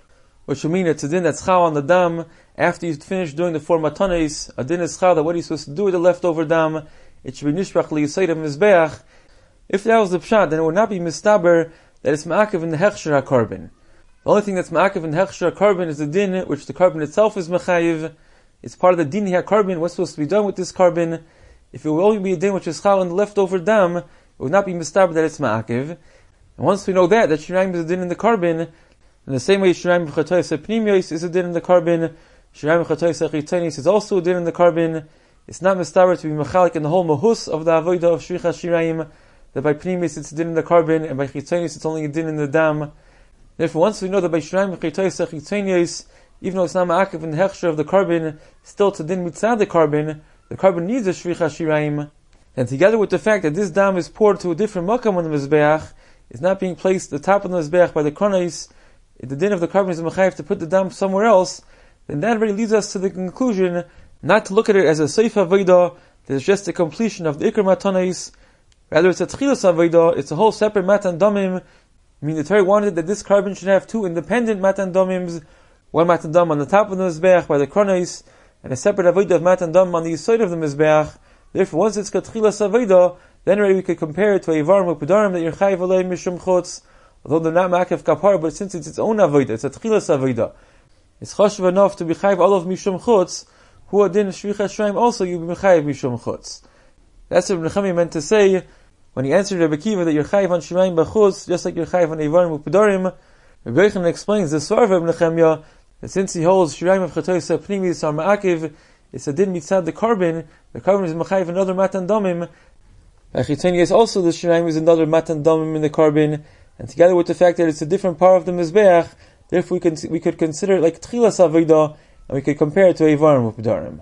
which would mean it's a din that's chal on the dam after you finish doing the 4 matanes. A din is chal that what are you supposed to do with the leftover dam? It should be nishbach liyisayda mizbeach. If that was the pshat, then it would not be mistaber that it's ma'akev in the hechsher HaKarbin. The only thing that's ma'akev in the hechsher HaKarbin is the din which the carbon itself is mechayiv. It's part of the din HaKarbin. What's supposed to be done with this carbon? If it will only be a din which is chal on the leftover dam, it would not be mistaber that it's ma'akev. And once we know that shirayim is a din in the carbon, in the same way shirayim v'chatoyis pnimiyos is a din in the carbon, shirayim v'chatoyis chitonis is also a din in the carbon. It's not mistaber to be mechalik in the whole mahus of the avodah of shricha shirayim, that by pnimiyos it's a din in the carbon, and by chitonis it's only a din in the dam. Therefore, once we know that by shirayim v'chatoyis chitonis, even though it's not ma'akev in the hechsher of the carbon, still it's a din mitzad the carbon needs a shricha shirayim. And together with the fact that this dam is poured to a different makam on the mizbeach, it's not being placed at the top of the mizbeach by the kronos, the din of the carbon is mechayiv to put the dam somewhere else, then that already leads us to the conclusion not to look at it as a seif avodah, that it's just a completion of the ikar matanos. Rather, it's a tchilas avodah, it's a whole separate matan damim. I mean, the Torah wanted that this carbon should have 2 independent matan damims, one matan dam on the top of the mizbeach by the kronos, and a separate avodah of matan dam on the side of the mizbeach. Therefore, once it's katchilas avodah, then already we could compare it to a varim u'pedarim that you're chayiv alei mishum chutz, although they're not ma'akev kapar, but since it's its own avodah, it's a tchilas avodah, it's chashuv enough to be chayiv all of mishum chutz, who adin shricha shraim also you be chayiv mishum chutz. That's what Nechemia meant to say when he answered Rebbe Kiva that you're chayiv on shraim b'chutz, just like you're chayiv on a varim u'pedarim. Rebbe Yochanan explains the svar of Nechemia that since he holds shiraim of chatoyis pnimis are ma'akev, it's a din mitzad the carbon is mechayiv another matan damim. Achitani is also the shiraim is another matan damim in the carbon, and together with the fact that it's a different part of the mizbeach, therefore we could consider it like tchilas avodah, and we could compare it to a varim u'pedarim.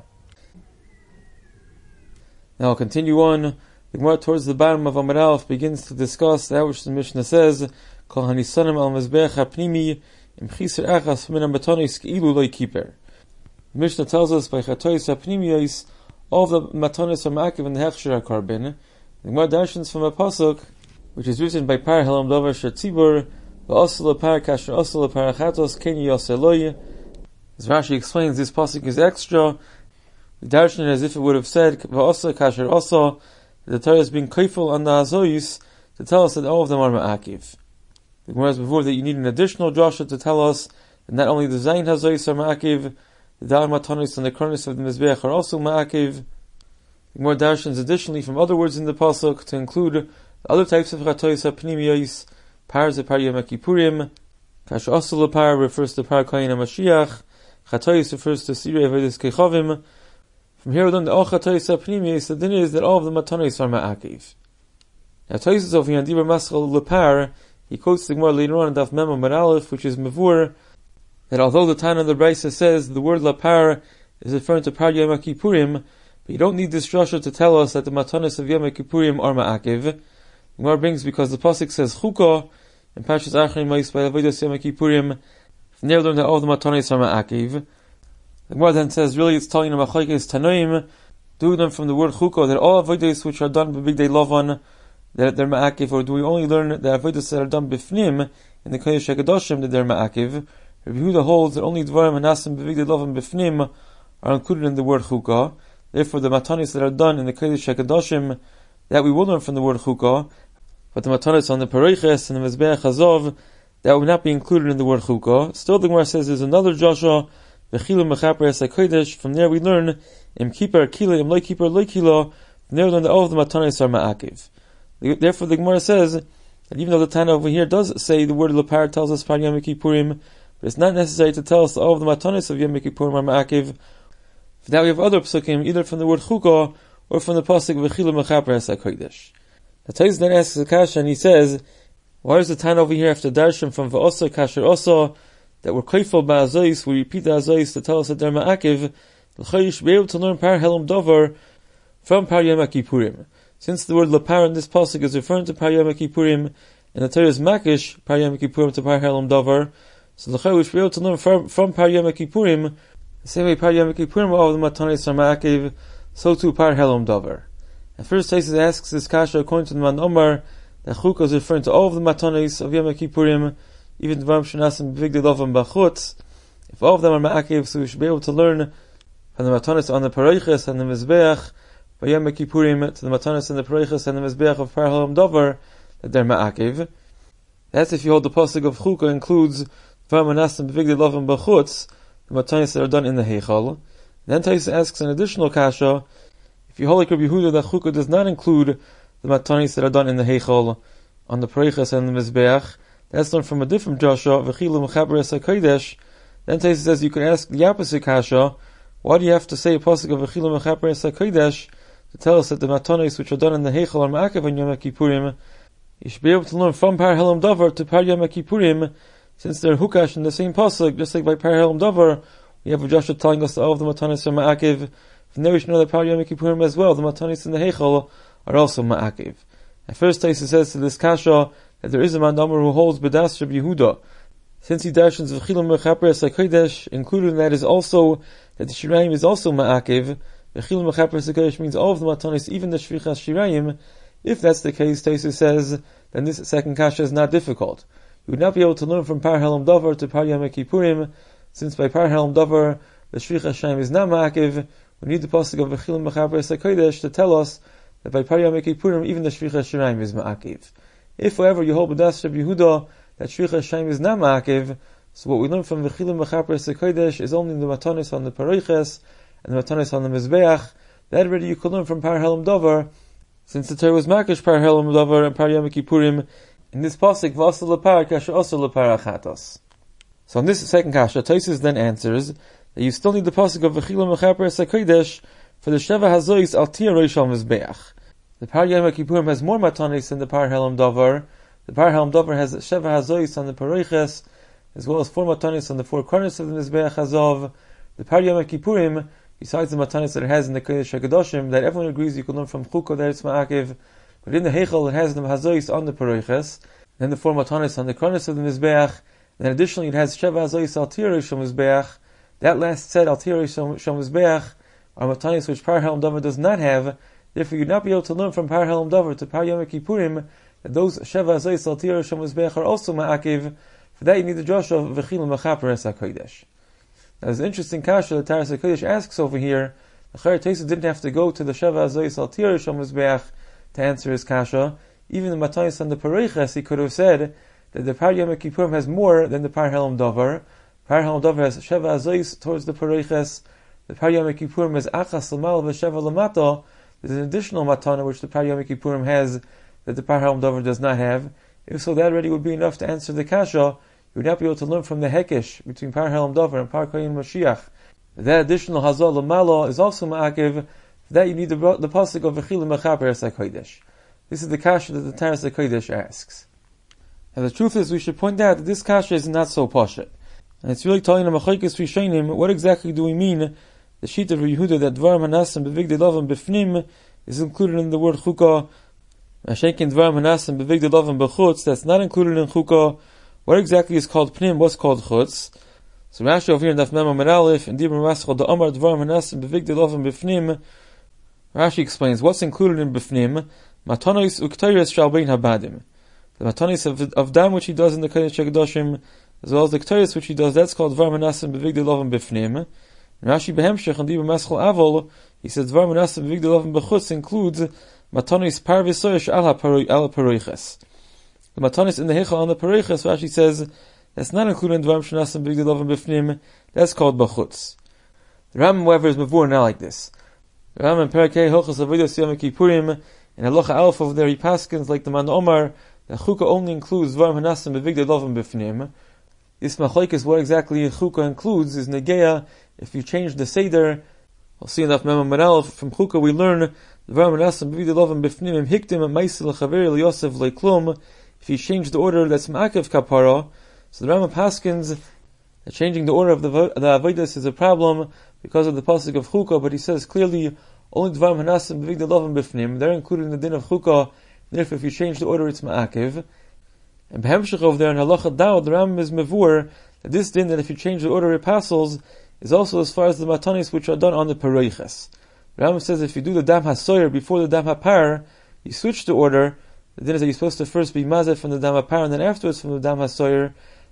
Now I'll continue on. The Gemara towards the bottom of Amar Aleph begins to discuss that which the Mishnah says, Kol hanisanim al mizbeach hapnimi im chiser achas min matanis keilu loy kiper. The Mishnah tells us by chatois hapnimiyos all of the matanis are ma'akev in the hechsher HaKarbin. The Gemara darshans from a pasuk which is written by Par Helam Davar Shetzibur v'asel par kasher asel par achatos ken yaseloy. As Rashi explains, this pasuk is extra. We darshan it as if it would have said v'asel kasher asel. The Torah is being kaiful on the hazoyis to tell us that all of them are ma'akev. The Gemara says before that you need an additional drasha to tell us that not only the zayin hazoyis are ma'akev, the dal matanis and the kronos of the mizbeach are also ma'akev. The Gemara darshans additionally from other words in the pasuk to include the other types of chatois hapnimiyos. Par is a par Yom Kippurim. Kash asel par refers to par kayin HaMashiach. Chatois refers to sirei avodas kechavim. From here we learn that all chatois hapnimiyos, the din is that all of the matanis are ma'akev. Now Tosis over here on Dibur Maschal Lepar, he quotes the Gemara later on in Daf Mem Amar Aleph, which is Mavur, that although the Tana of the Brisa says the word Lapar is referring to Par Yom Kippurim, but you don't need this drasha to tell us that the matanis of Yom Kippurim are ma'akev. The Gemara brings because the pasuk says Chuka and Parshas Achrim Ma'is by Avodas Yom Kippurim. From there, learn that all the matanis are ma'akev. The Gemara then says really it's telling them Machlokes Tanoim, do them from the word Chuka that all avodas which are done by Big Day Lavan that they're ma'akev, or do we only learn that avodas that are done bifnim in the Kodesh HaKadoshim that they're ma'akev? Rabbi Yehuda holds that only dvarim hanasim b'Big Day Lavan bifnim are included in the word Chuka. Therefore, the matanis that are done in the Kodesh HaKadoshim, that we will learn from the word Chuka, but the matanis on the Pareiches and the Mizbeach Hazov, that will not be included in the word Chuka. Still, the Gemara says there's another Joshua, V'chilu mechaper es HaKodesh. From there we learn, Im kippur kila, im loy kippur loy kila. From there we learn that all of the matanis are ma'akev. Therefore, the Gemara says that even though the Tana over here does say the word Lepar tells us Par Yom Kippurim, but it's not necessary to tell us that all of the matanis of Yom Kippurim are ma'akev. For that we have other psukim, either from the word Chuka or from the pasuk V'chilu mechaper es HaKodesh. The Taiz then asks the kasha and he says, why is the Tana over here after darshan from V'osa kasher osa that we're kaifel ba'azois, we repeat the azois to tell us that they're ma'akev, l'chayish be able to learn Par Helam Davar from Par Yom Kippurim. Since the word Lapar in this pasuk is referring to Par Yom Kippurim, and the Torah is makish Par Yom Kippurim to Par Helam Davar, so l'chayish be able to learn from Par Yom Kippurim, the same way Par Yom Kippurim all of the matanis are ma'akev, so too Par Helam Davar. At first Taisus asks this kasha according to the Man Omar that Chuka is referring to all of the matanis of Yom Kippurim, even the Dvarim Shanasim B'Vig Day Lavan B'chutz. If all of them are ma'akev, so we should be able to learn from the matanis on the Parayches and the Mizbeach by Yom Kippurim to the matanis and the Parayches and the Mizbeach of Par Halam Davar that they're ma'akev. That's if you hold the pasuk of Chukah includes Dvar Manasim B'Vigdei Lavan B'Chutz, the matanis that are done in the Heichal. Then Taisa asks an additional kasha, if you hold like Rabbi Yehuda that Chukah does not include the matanis that are done in the Heichal on the Parayches and the Mizbeach, that's learned from a different Joshua, V'chilu Mechaber Es HaKodesh. Then Taisa says you can ask the opposite kasha, why do you have to say a pasuk of V'chilu Mechaber Es HaKodesh to tell us that the matanis which are done in the Heichal are ma'akev on Yom Kippurim? You should be able to learn from Par Halam Davar to Par Yom Kippurim, since they're hukash in the same pasuk, just like by Par Halam Davar, we have a Joshua telling us that all of the matanis are ma'akev. From there we should know that Par Yom Kippurim as well, the matanis in the Heichal are also ma'akev. At first Taisa says to this kasha that there is a man who holds B'das Rabbi Yehuda. Since he darshans V'chilu Mechaper Es HaKodesh, included in that is also that the Shirayim is also ma'akev. V'chilu Mechaper Es HaKodesh means all of the matanis, even the Shvichas Shirayim. If that's the case, Taisa says, then this second kasha is not difficult. You would not be able to learn from Par Halam Davar to Par Yom Kippurim, since by Par Halam Davar the Shvichas Shirayim is not ma'akev. We need the pasuk of V'chilu Mechaper Es HaKodesh to tell us that by Par Yom Kippurim even the Shvichas Shirayim is ma'akev. If, however, you hold B'das Rabbi Yehuda that Shvichas Shirayim is not ma'akev, so what we learn from V'chilu Mechaper Es HaKodesh is only the matanis on the Parayches and the matanis on the Mizbeach. That already you could learn from Par Halam Davar, since the Torah was makish Par Halam Davar and Par Yom Kippurim in this pasuk V'asal L'Par Kasher Asal L'Par Achatos. So in this second kasha, Tosfos then answers that you still need the pasuk of V'chilu Mechaper Es HaKodesh for the Sheva Hazois Al Tia Rosh Al Mizbeach. The Par Yom Kippurim has more matanis than the Par Halam Davar. The Par Halam Davar has Sheva Hazois on the Parayches, as well as 4 matanis on the 4 corners of the Mizbeach Hazov. The Par Yom Kippurim, besides the matanis that it has in the Kodesh HaKadoshim, that everyone agrees you can learn from Chukah that it's ma'akev, but in the Heichal it has the Hazois on the Parayches, then the 4 matanis on the corners of the Mizbeach, and then additionally it has Sheva Hazois Al Tia Rosh Al Mizbeach. That last set, Al Tia Rosh Al Mizbeach, are matanis which Par Halam Davar does not have. Therefore, you'd not be able to learn from Par Halam Davar to Par Yom Kippurim that those Sheva Hazois Al Tia Rosh Al Mizbeach are also ma'akev. For that, you need the Joshua of V'chilu Mechaper Es HaKodesh. Now, there's an interesting kasha that Taras HaKodesh asks over here. The Chayr Taisa didn't have to go to the Sheva Hazois Al Tia Rosh Al Mizbeach to answer his kasha. Even the matanis on the Parayches, he could have said that the Par Yom Kippurim has more than the Par Halam Davar. Par Halam Davar has Sheva Hazois towards the Parayches. The Par Yom Kippurim has Achas L'mal V'Sheva L'mato. There's an additional matana which the Par Yom Kippurim has that the Par Halam Davar does not have. If so, that already would be enough to answer the kasha. You would not be able to learn from the hekesh between Par Halam Davar and Par Koyin Mashiach. That additional Hazal L'malo is also ma'akev. For that you need the pasuk of V'chilu Mechaper Es HaKodesh. This is the kasha that the Taras HaKodesh asks. And the truth is, we should point out that this kasha is not so pashut. And it's really telling them what exactly do we mean? The sheet of Yehuda that Dvar Manasim B'Vigdei Lavan B'Fnim is included in the word Chukah. Mashenkin Dvar Manasim B'Vigdei Lavan B'Chutz, that's not included in Chukah. What exactly is called Pnim? What's called Chutz? So Rashi over here in Daf Mem Amud Aleph in Dibur Maschal the Amar Dvar Manasim B'Vigdei Lavan B'Fnim. Rashi explains what's included in B'Fnim. Matanos Uktayres Shal Bein Habadim. The matanis of dam which he does in the Kodesh HaKadoshim, as well as the Uktayres which he does, that's called Dvar Manasim B'Vigdei Lavan B'Fnim. Rashi Behemshech and Dibur Maschal Avol, he says Dvar Manasim B'Vigdei Lavan B'Chutz includes matanis Parvisoyesh Al HaParayches. The matanis in the Heichal on the Parayches, Rashi says that's not included in Dvar Manasim B'Vigdei Lavan B'Fnim. That's called B'Chutz. The Rambam, however, is mavur not like this. The Rambam in Parakei Hilchos Avodas Yom Kippurim in Halacha Aleph over there he paskins like the Man Omar that Chukah only includes Dvar Manasim B'Vigdei Lavan B'Fnim. This machlokes what exactly Chukah includes is Negeya. If you change the Seder, we'll see in Daf Mem Amud Aleph from Chukah we learn Dvar Manasim B'Vigdei Lavan B'Fnim Hiktim Ma'aseh L'Chaver L'Yosef Le'Klum. If you change the order, that's Ma'akev Kapara. So the Rambam paskins that changing the order of the Avodas is a problem because of the pasuk of Chukah, but he says clearly only Dvar Manasim B'Vigdei Lavan B'Fnim, they're included in the din of Chukah, therefore if you change the order it's Ma'akev. And Behemshech over there in Halacha Daud, the Rambam is mevur that this din that if you change the order it passes is also as far as the matanis which are done on the Parayches. The Rambam says if you do the Dam HaSoyer before the Dam HaPar, you switch the order. The din is that you're supposed to first be mazeh from the Dam HaPar and then afterwards from the Dam HaSoyer.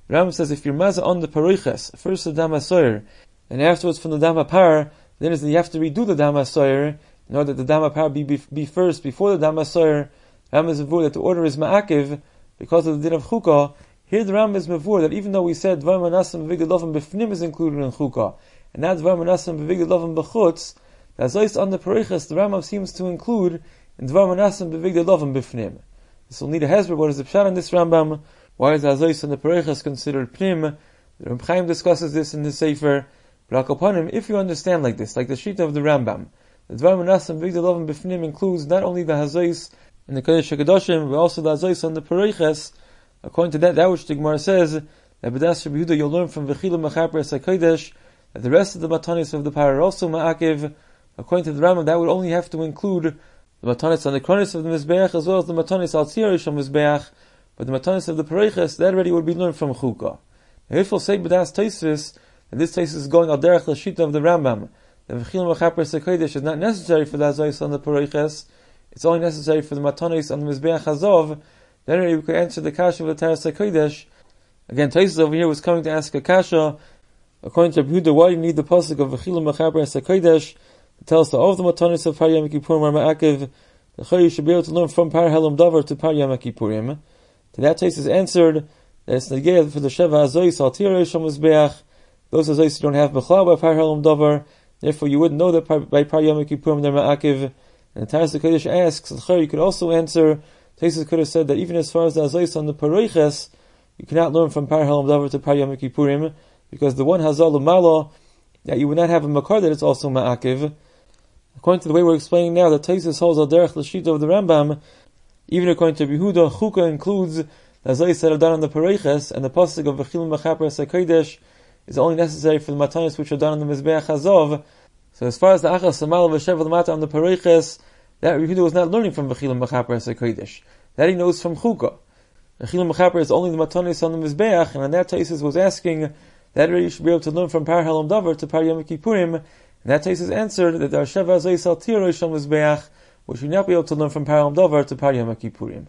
Ram says if you're maza on the paroiches, first the dam hasoyer, and afterwards from the dam hapar, then you have to redo the dam hasoyer in order that the dam hapar be first before the dam hasoyer. Ram is mavur that the order is ma'akiv because of the din of chukah. Here the Ram is mavur that even though we said dvar manasim b'vigdei lovam b'fnim is included in chukah, and not dvar manasim b'vigdei lovam b'chutz, the azos on the paroiches the Rambam seems to include in dvar manasim b'vigdei lovam b'fnim. This will need a hezbollah. What is the pshat in this Rambam? Why is the azos on the paroiches considered pnim? The Reb Chaim discusses this in the Sefer. But upon him, if you understand like this, like the sheet of the Rambam, the dvar manasim b'vigdei lovam b'fnim includes not only the hazos in the Kodesh HaKadoshim, but also the azos on the paroiches. According to that which the Gemara says, that B'das Rabbi Yehuda you'll learn from V'chilu Mechaper HaKodesh, that the rest of the matanis of the parah are also ma'akiv. According to the Rambam, that would only have to include the matanis on the kronis of the Mizbeach, as well as the matanis al tzirish on Mizbeach, but the matanis of the paroiches, that already would be learned from Chukah. Now if we'll say B'das Tosfos, and this Tosfos is going al derech l'shita of the Rambam, that V'chilu Mechaper HaKodesh is not necessary for the azos on the paroiches, it's only necessary for the matanis on the Mizbeach Hazov, then we could answer the kasha of the Taras HaKodesh. Again, Tosfos over here was coming to ask a kasha. According to Rabbi Yehuda, why do you need the pasuk of V'chilu Mechaper HaKodesh? It tells us that all of the matanis of Par Yom Kippurim are ma'akiv. The Chayy should be able to learn from Par Helam Davar to Par Yom Kippurim. To that Tosfos answered that it's negayah for the Sheva Azois Al Tirei Shom Mizbeach. Those Azois don't have Bechlau by Par Helam Davar. Therefore, you wouldn't know that by Par Yom Kippurim they're ma'akiv. And the Taras HaKodesh asks, the Chayy could also answer. Tosfos could have said that even as far as the azos on the paroiches, you cannot learn from Par Helam Davar to Par Yom Kippurim, because the one Hazal L'Mala, that you would not have a makar that it's also ma'akiv. According to the way we're explaining now, that Tosfos holds al derech l'shita of the Rambam, even according to Rabbi Yehuda, Chukah includes the azos that are done on the paroiches, and the pasuk of V'chilu Mechaper HaKodesh is only necessary for the matanis which are done on the Mizbeach Hazov. So as far as the achas samal v'shev l'mata on the paroiches, that Rabbi Yehuda was not learning from V'chilu Mechaper HaKodesh. That he knows from Chukah. V'chilu Mechaper is only the matanis on the Mizbeach, and on that Tosfos was asking that already you should be able to learn from Par Helam Davar to Par Yom Kippurim, and that Tosfos answered that there are Sheva Azos Al Tirei Shom Mizbeach, which you not be able to learn from Par Helam Davar to Par Yom Kippurim.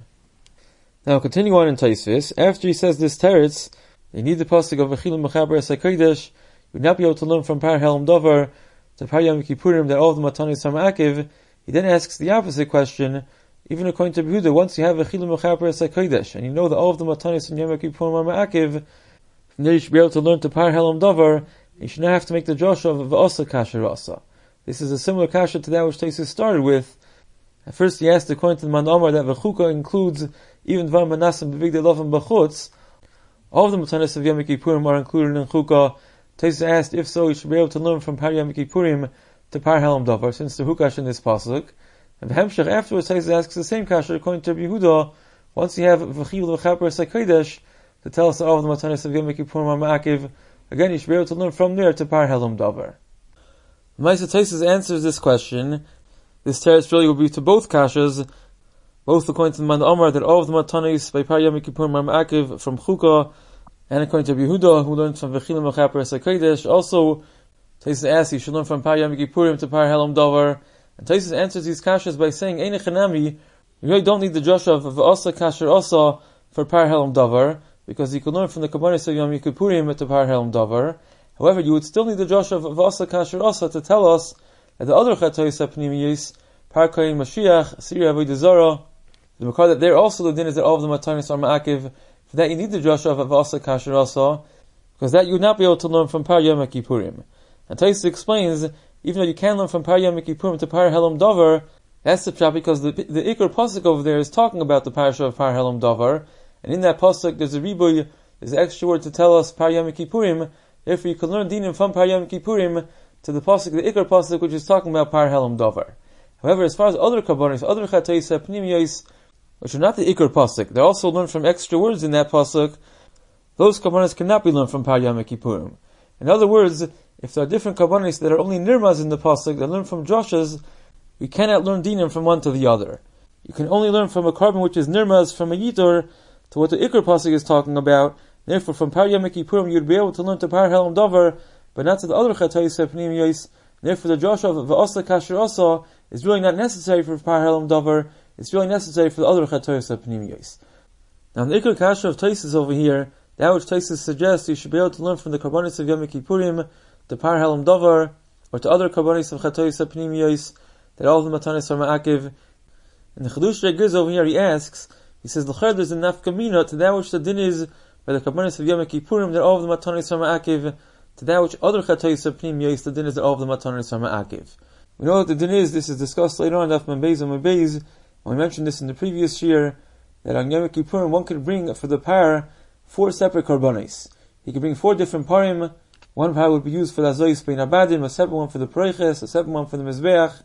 Now continue on in Tosfos, after he says this teretz, you need the pasuk of V'chilu Mechaper HaKodesh, you would not be able to learn from Par Helam Davar to Par Yom Kippurim that all of the matanis are ma'akiv. He then asks the opposite question. Even according to Rabbi Yehuda, once you have V'chilu Mechaper HaKodesh, and you know that all of the matanis in Yom Kippurim are ma'akiv, from there you should be able to learn to Par Helam Davar. You should not have to make the Joshua of V'asa Kasha Rasa. This is a similar kasha to that which Tosfos started with. At first he asked, according to the Man Omar, that V'chukah includes even Dvar Manasim B'vigdei Lovam B'chutz. All of the matanis of Yom Kippurim are included in Chukah. Tosfos asked, if so, you should be able to learn from Par Yom Kippurim to Par Helam Davar, since the Hukash in this pasuk. And V'hemshech, afterwards, Tosfos asks the same kasha according to Rabbi Yehuda, once you have V'chilu Mechaper HaKodesh, to tell us that all of the matanis of Yom Kippurim are ma'akiv, again you should be able to learn from there to Par Helam Davar. Ma'aseh Tosfos answers this question. This teretz really will be to both kashas, both according to the Man Omar that all of the matanis by Par Yom Kippurim are ma'akiv from Chukah, and according to Rabbi Yehuda who learns from V'chilu Mechaper HaKodesh. Also, Tosfos asks you should learn from Par Yom Kippurim to Par Helam Davar, and Tosfos answers these kashas by saying Ein Echanami, you really don't need the Joshua of V'asa Kasher Asa for Par Helam Davar, because you can learn from the Kabbanis of Yom Kippurim to Par Helam Davar. However, you would still need the Joshua of V'asa Kasher Asa to tell us that the other Chatois HaPnimiyos, Par Koyin Mashiach, Siri Avodah Zarah, the Makar that there also the din is that all of the matanis are ma'akiv. For that you need the Joshua of V'asa Kasher Asa, because that you would not be able to learn from Par Yom Kippurim. And Tosfos explains, even though you can learn from Par Yom Kippurim to Par Helam Davar, that's the pshat because the Iker pasuk over there is talking about the parasha of Par Helam Davar, and in that pasuk there's a ribuy, there's an extra word to tell us Par Yom Kippurim. Therefore, you can learn dinim from Par Yom Kippurim to the pasuk, the Iker pasuk, which is talking about Par Helam Davar. However, as far as other kabbanis, other chatois pnimiyos, which are not the Iker pasuk, they also learn from extra words in that pasuk. Those kabbanis cannot be learned from Par Yom Kippurim. In other words, if there are different kabbanis that are only nirmaz in the pasuk that learn from Joshas, we cannot learn dinim from one to the other. You can only learn from a carbon which is nirmaz from a yitor to what the Iker pasuk is talking about. Therefore, from Par Yom Kippurim you'd be able to learn to Par Helam Davar, but not to the other chatois pnimiyos. Therefore, the Joshua of V'asa Kasher Asa is really not necessary for Par Helam Davar. It's really necessary for the other chatois pnimiyos. Now, the Iker kasha of Tosfos over here That which Taisus suggests you should be able to learn from the Karbanis of Yom Kippurim, the Par Halam Davar, or to other Karbanis of Chatois Pnimiyos, that all of the Matanis are Ma'akiv. And the Chedush Regiz over here, he asks, he says, L'cher, there's a nafkamina to that which the din is by the Karbanis of Yom Kippurim, that all of the Matanis are Ma'akiv, to that which other Chatois Pnimiyos, the din is that all of the Matanis are Ma'akiv. We know what the din is, this is discussed later on, Daf Mem Beis and Mem and we mentioned this in the previous year, that on Yom Kippurim one could bring for the par 4 separate karbanis. He could bring 4 different parim. One par would be used for the Azois Bein Abadim, a separate one for the Pareiches, a separate one for the Mizbeach.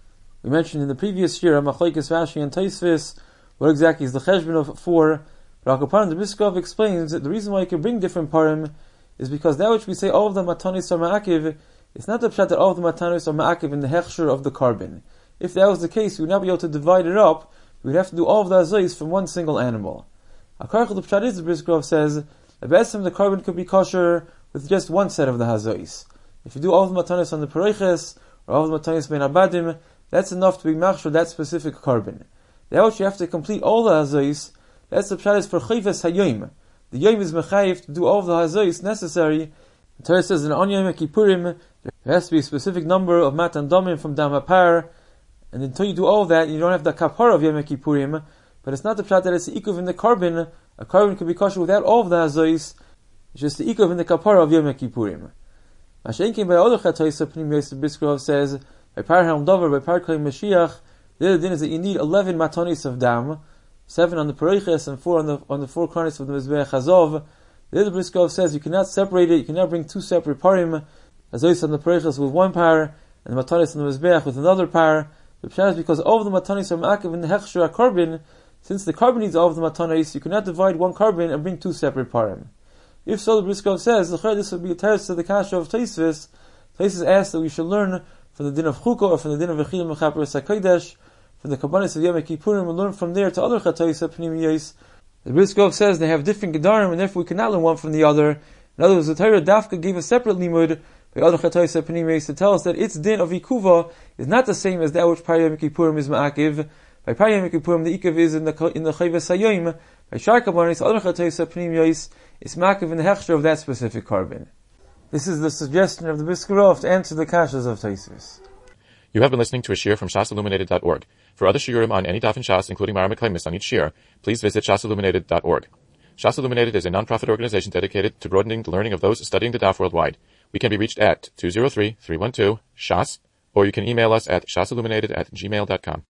We mentioned in the previous year, Machlokes Rashi and Tosfos, what exactly is the cheshbon of 4. But Akapan the Briskov explains that the reason why you can bring different parim is because that which we say all of the matanis are ma'akiv, it's not the pshat that all of the matanis are ma'akiv in the hechsher of the carbon. If that was the case, we would not be able to divide it up. We would have to do all of the azois from one single animal. Akarchel the pshat is, the Briskov says, the best of the carbon could be kosher with just one set of the hazois. If you do all of the matanis on the pareiches, or all of the matanis bein abadim, that's enough to be machshor that specific carbon. That which you have to complete all the hazois, that's the pshat is for chayves hayoim. The yom is mechayiv to do all of the hazois necessary. The Torah says in on Yom Kippurim, there has to be a specific number of matan domim from dam hapar, and until you do all of that, you don't have the kapara of Yom Kippurim. But it's not the pshat that it's the ikuv in the carbon. A carbon could be kosher without all of the hazois. It's just the ikuv in the kapara of Yom Kippurim. Mashen came by other chatois pnimiyos. Briskov says by par halam davar, by par kol Mashiach, the other din is that you need 11 matonis of dam, 7 on the pareiches and 4 on the 4 corners of the mizbeach hazov. The other Briskov says you cannot separate it. You cannot bring 2 separate parim, hazois on the pareiches with 1 par and the matonis on the mizbeach with another par. The pshat is because all of the matanis are ma'akiv in the hechsher carbon. Since the carbon needs all of the matanis, you cannot divide one carbon and bring 2 separate parim. If so, the Briskov says, this would be a teretz to the kasha of Tosfos. Tosfos asks that we should learn from the din of Chukah or from the din of V'chil Mechaper Sakodesh, from the Kabbanis of Yom Kippurim, and learn from there to other chatois pnimiyos. The Briskov says they have different gedarim, and therefore we cannot learn one from the other. In other words, the Torah Dafka gave a separate limud by other chatois pnimiyos to tell us that its din of Ikuva is not the same as that which Par Yom Kippurim is ma'akiv. By Par Yom Kippurim, the ikav is in the chayves hayoim. By Shar Kabbanis, other chatois pnimiyos, it's ma'akiv in the hechsher of that specific carbon. This is the suggestion of the Briskov to answer the kashas of Tosfos.
You have been listening to a shiur from shasilluminated.org. For other shiurim on any daf in Shas, including Mara Mekaymis on each shiur, please visit shasilluminated.org. Shas Illuminated is a non-profit organization dedicated to broadening the learning of those studying the daf worldwide. We can be reached at 203-312-SHAS, or you can email us at shasilluminated@gmail.com.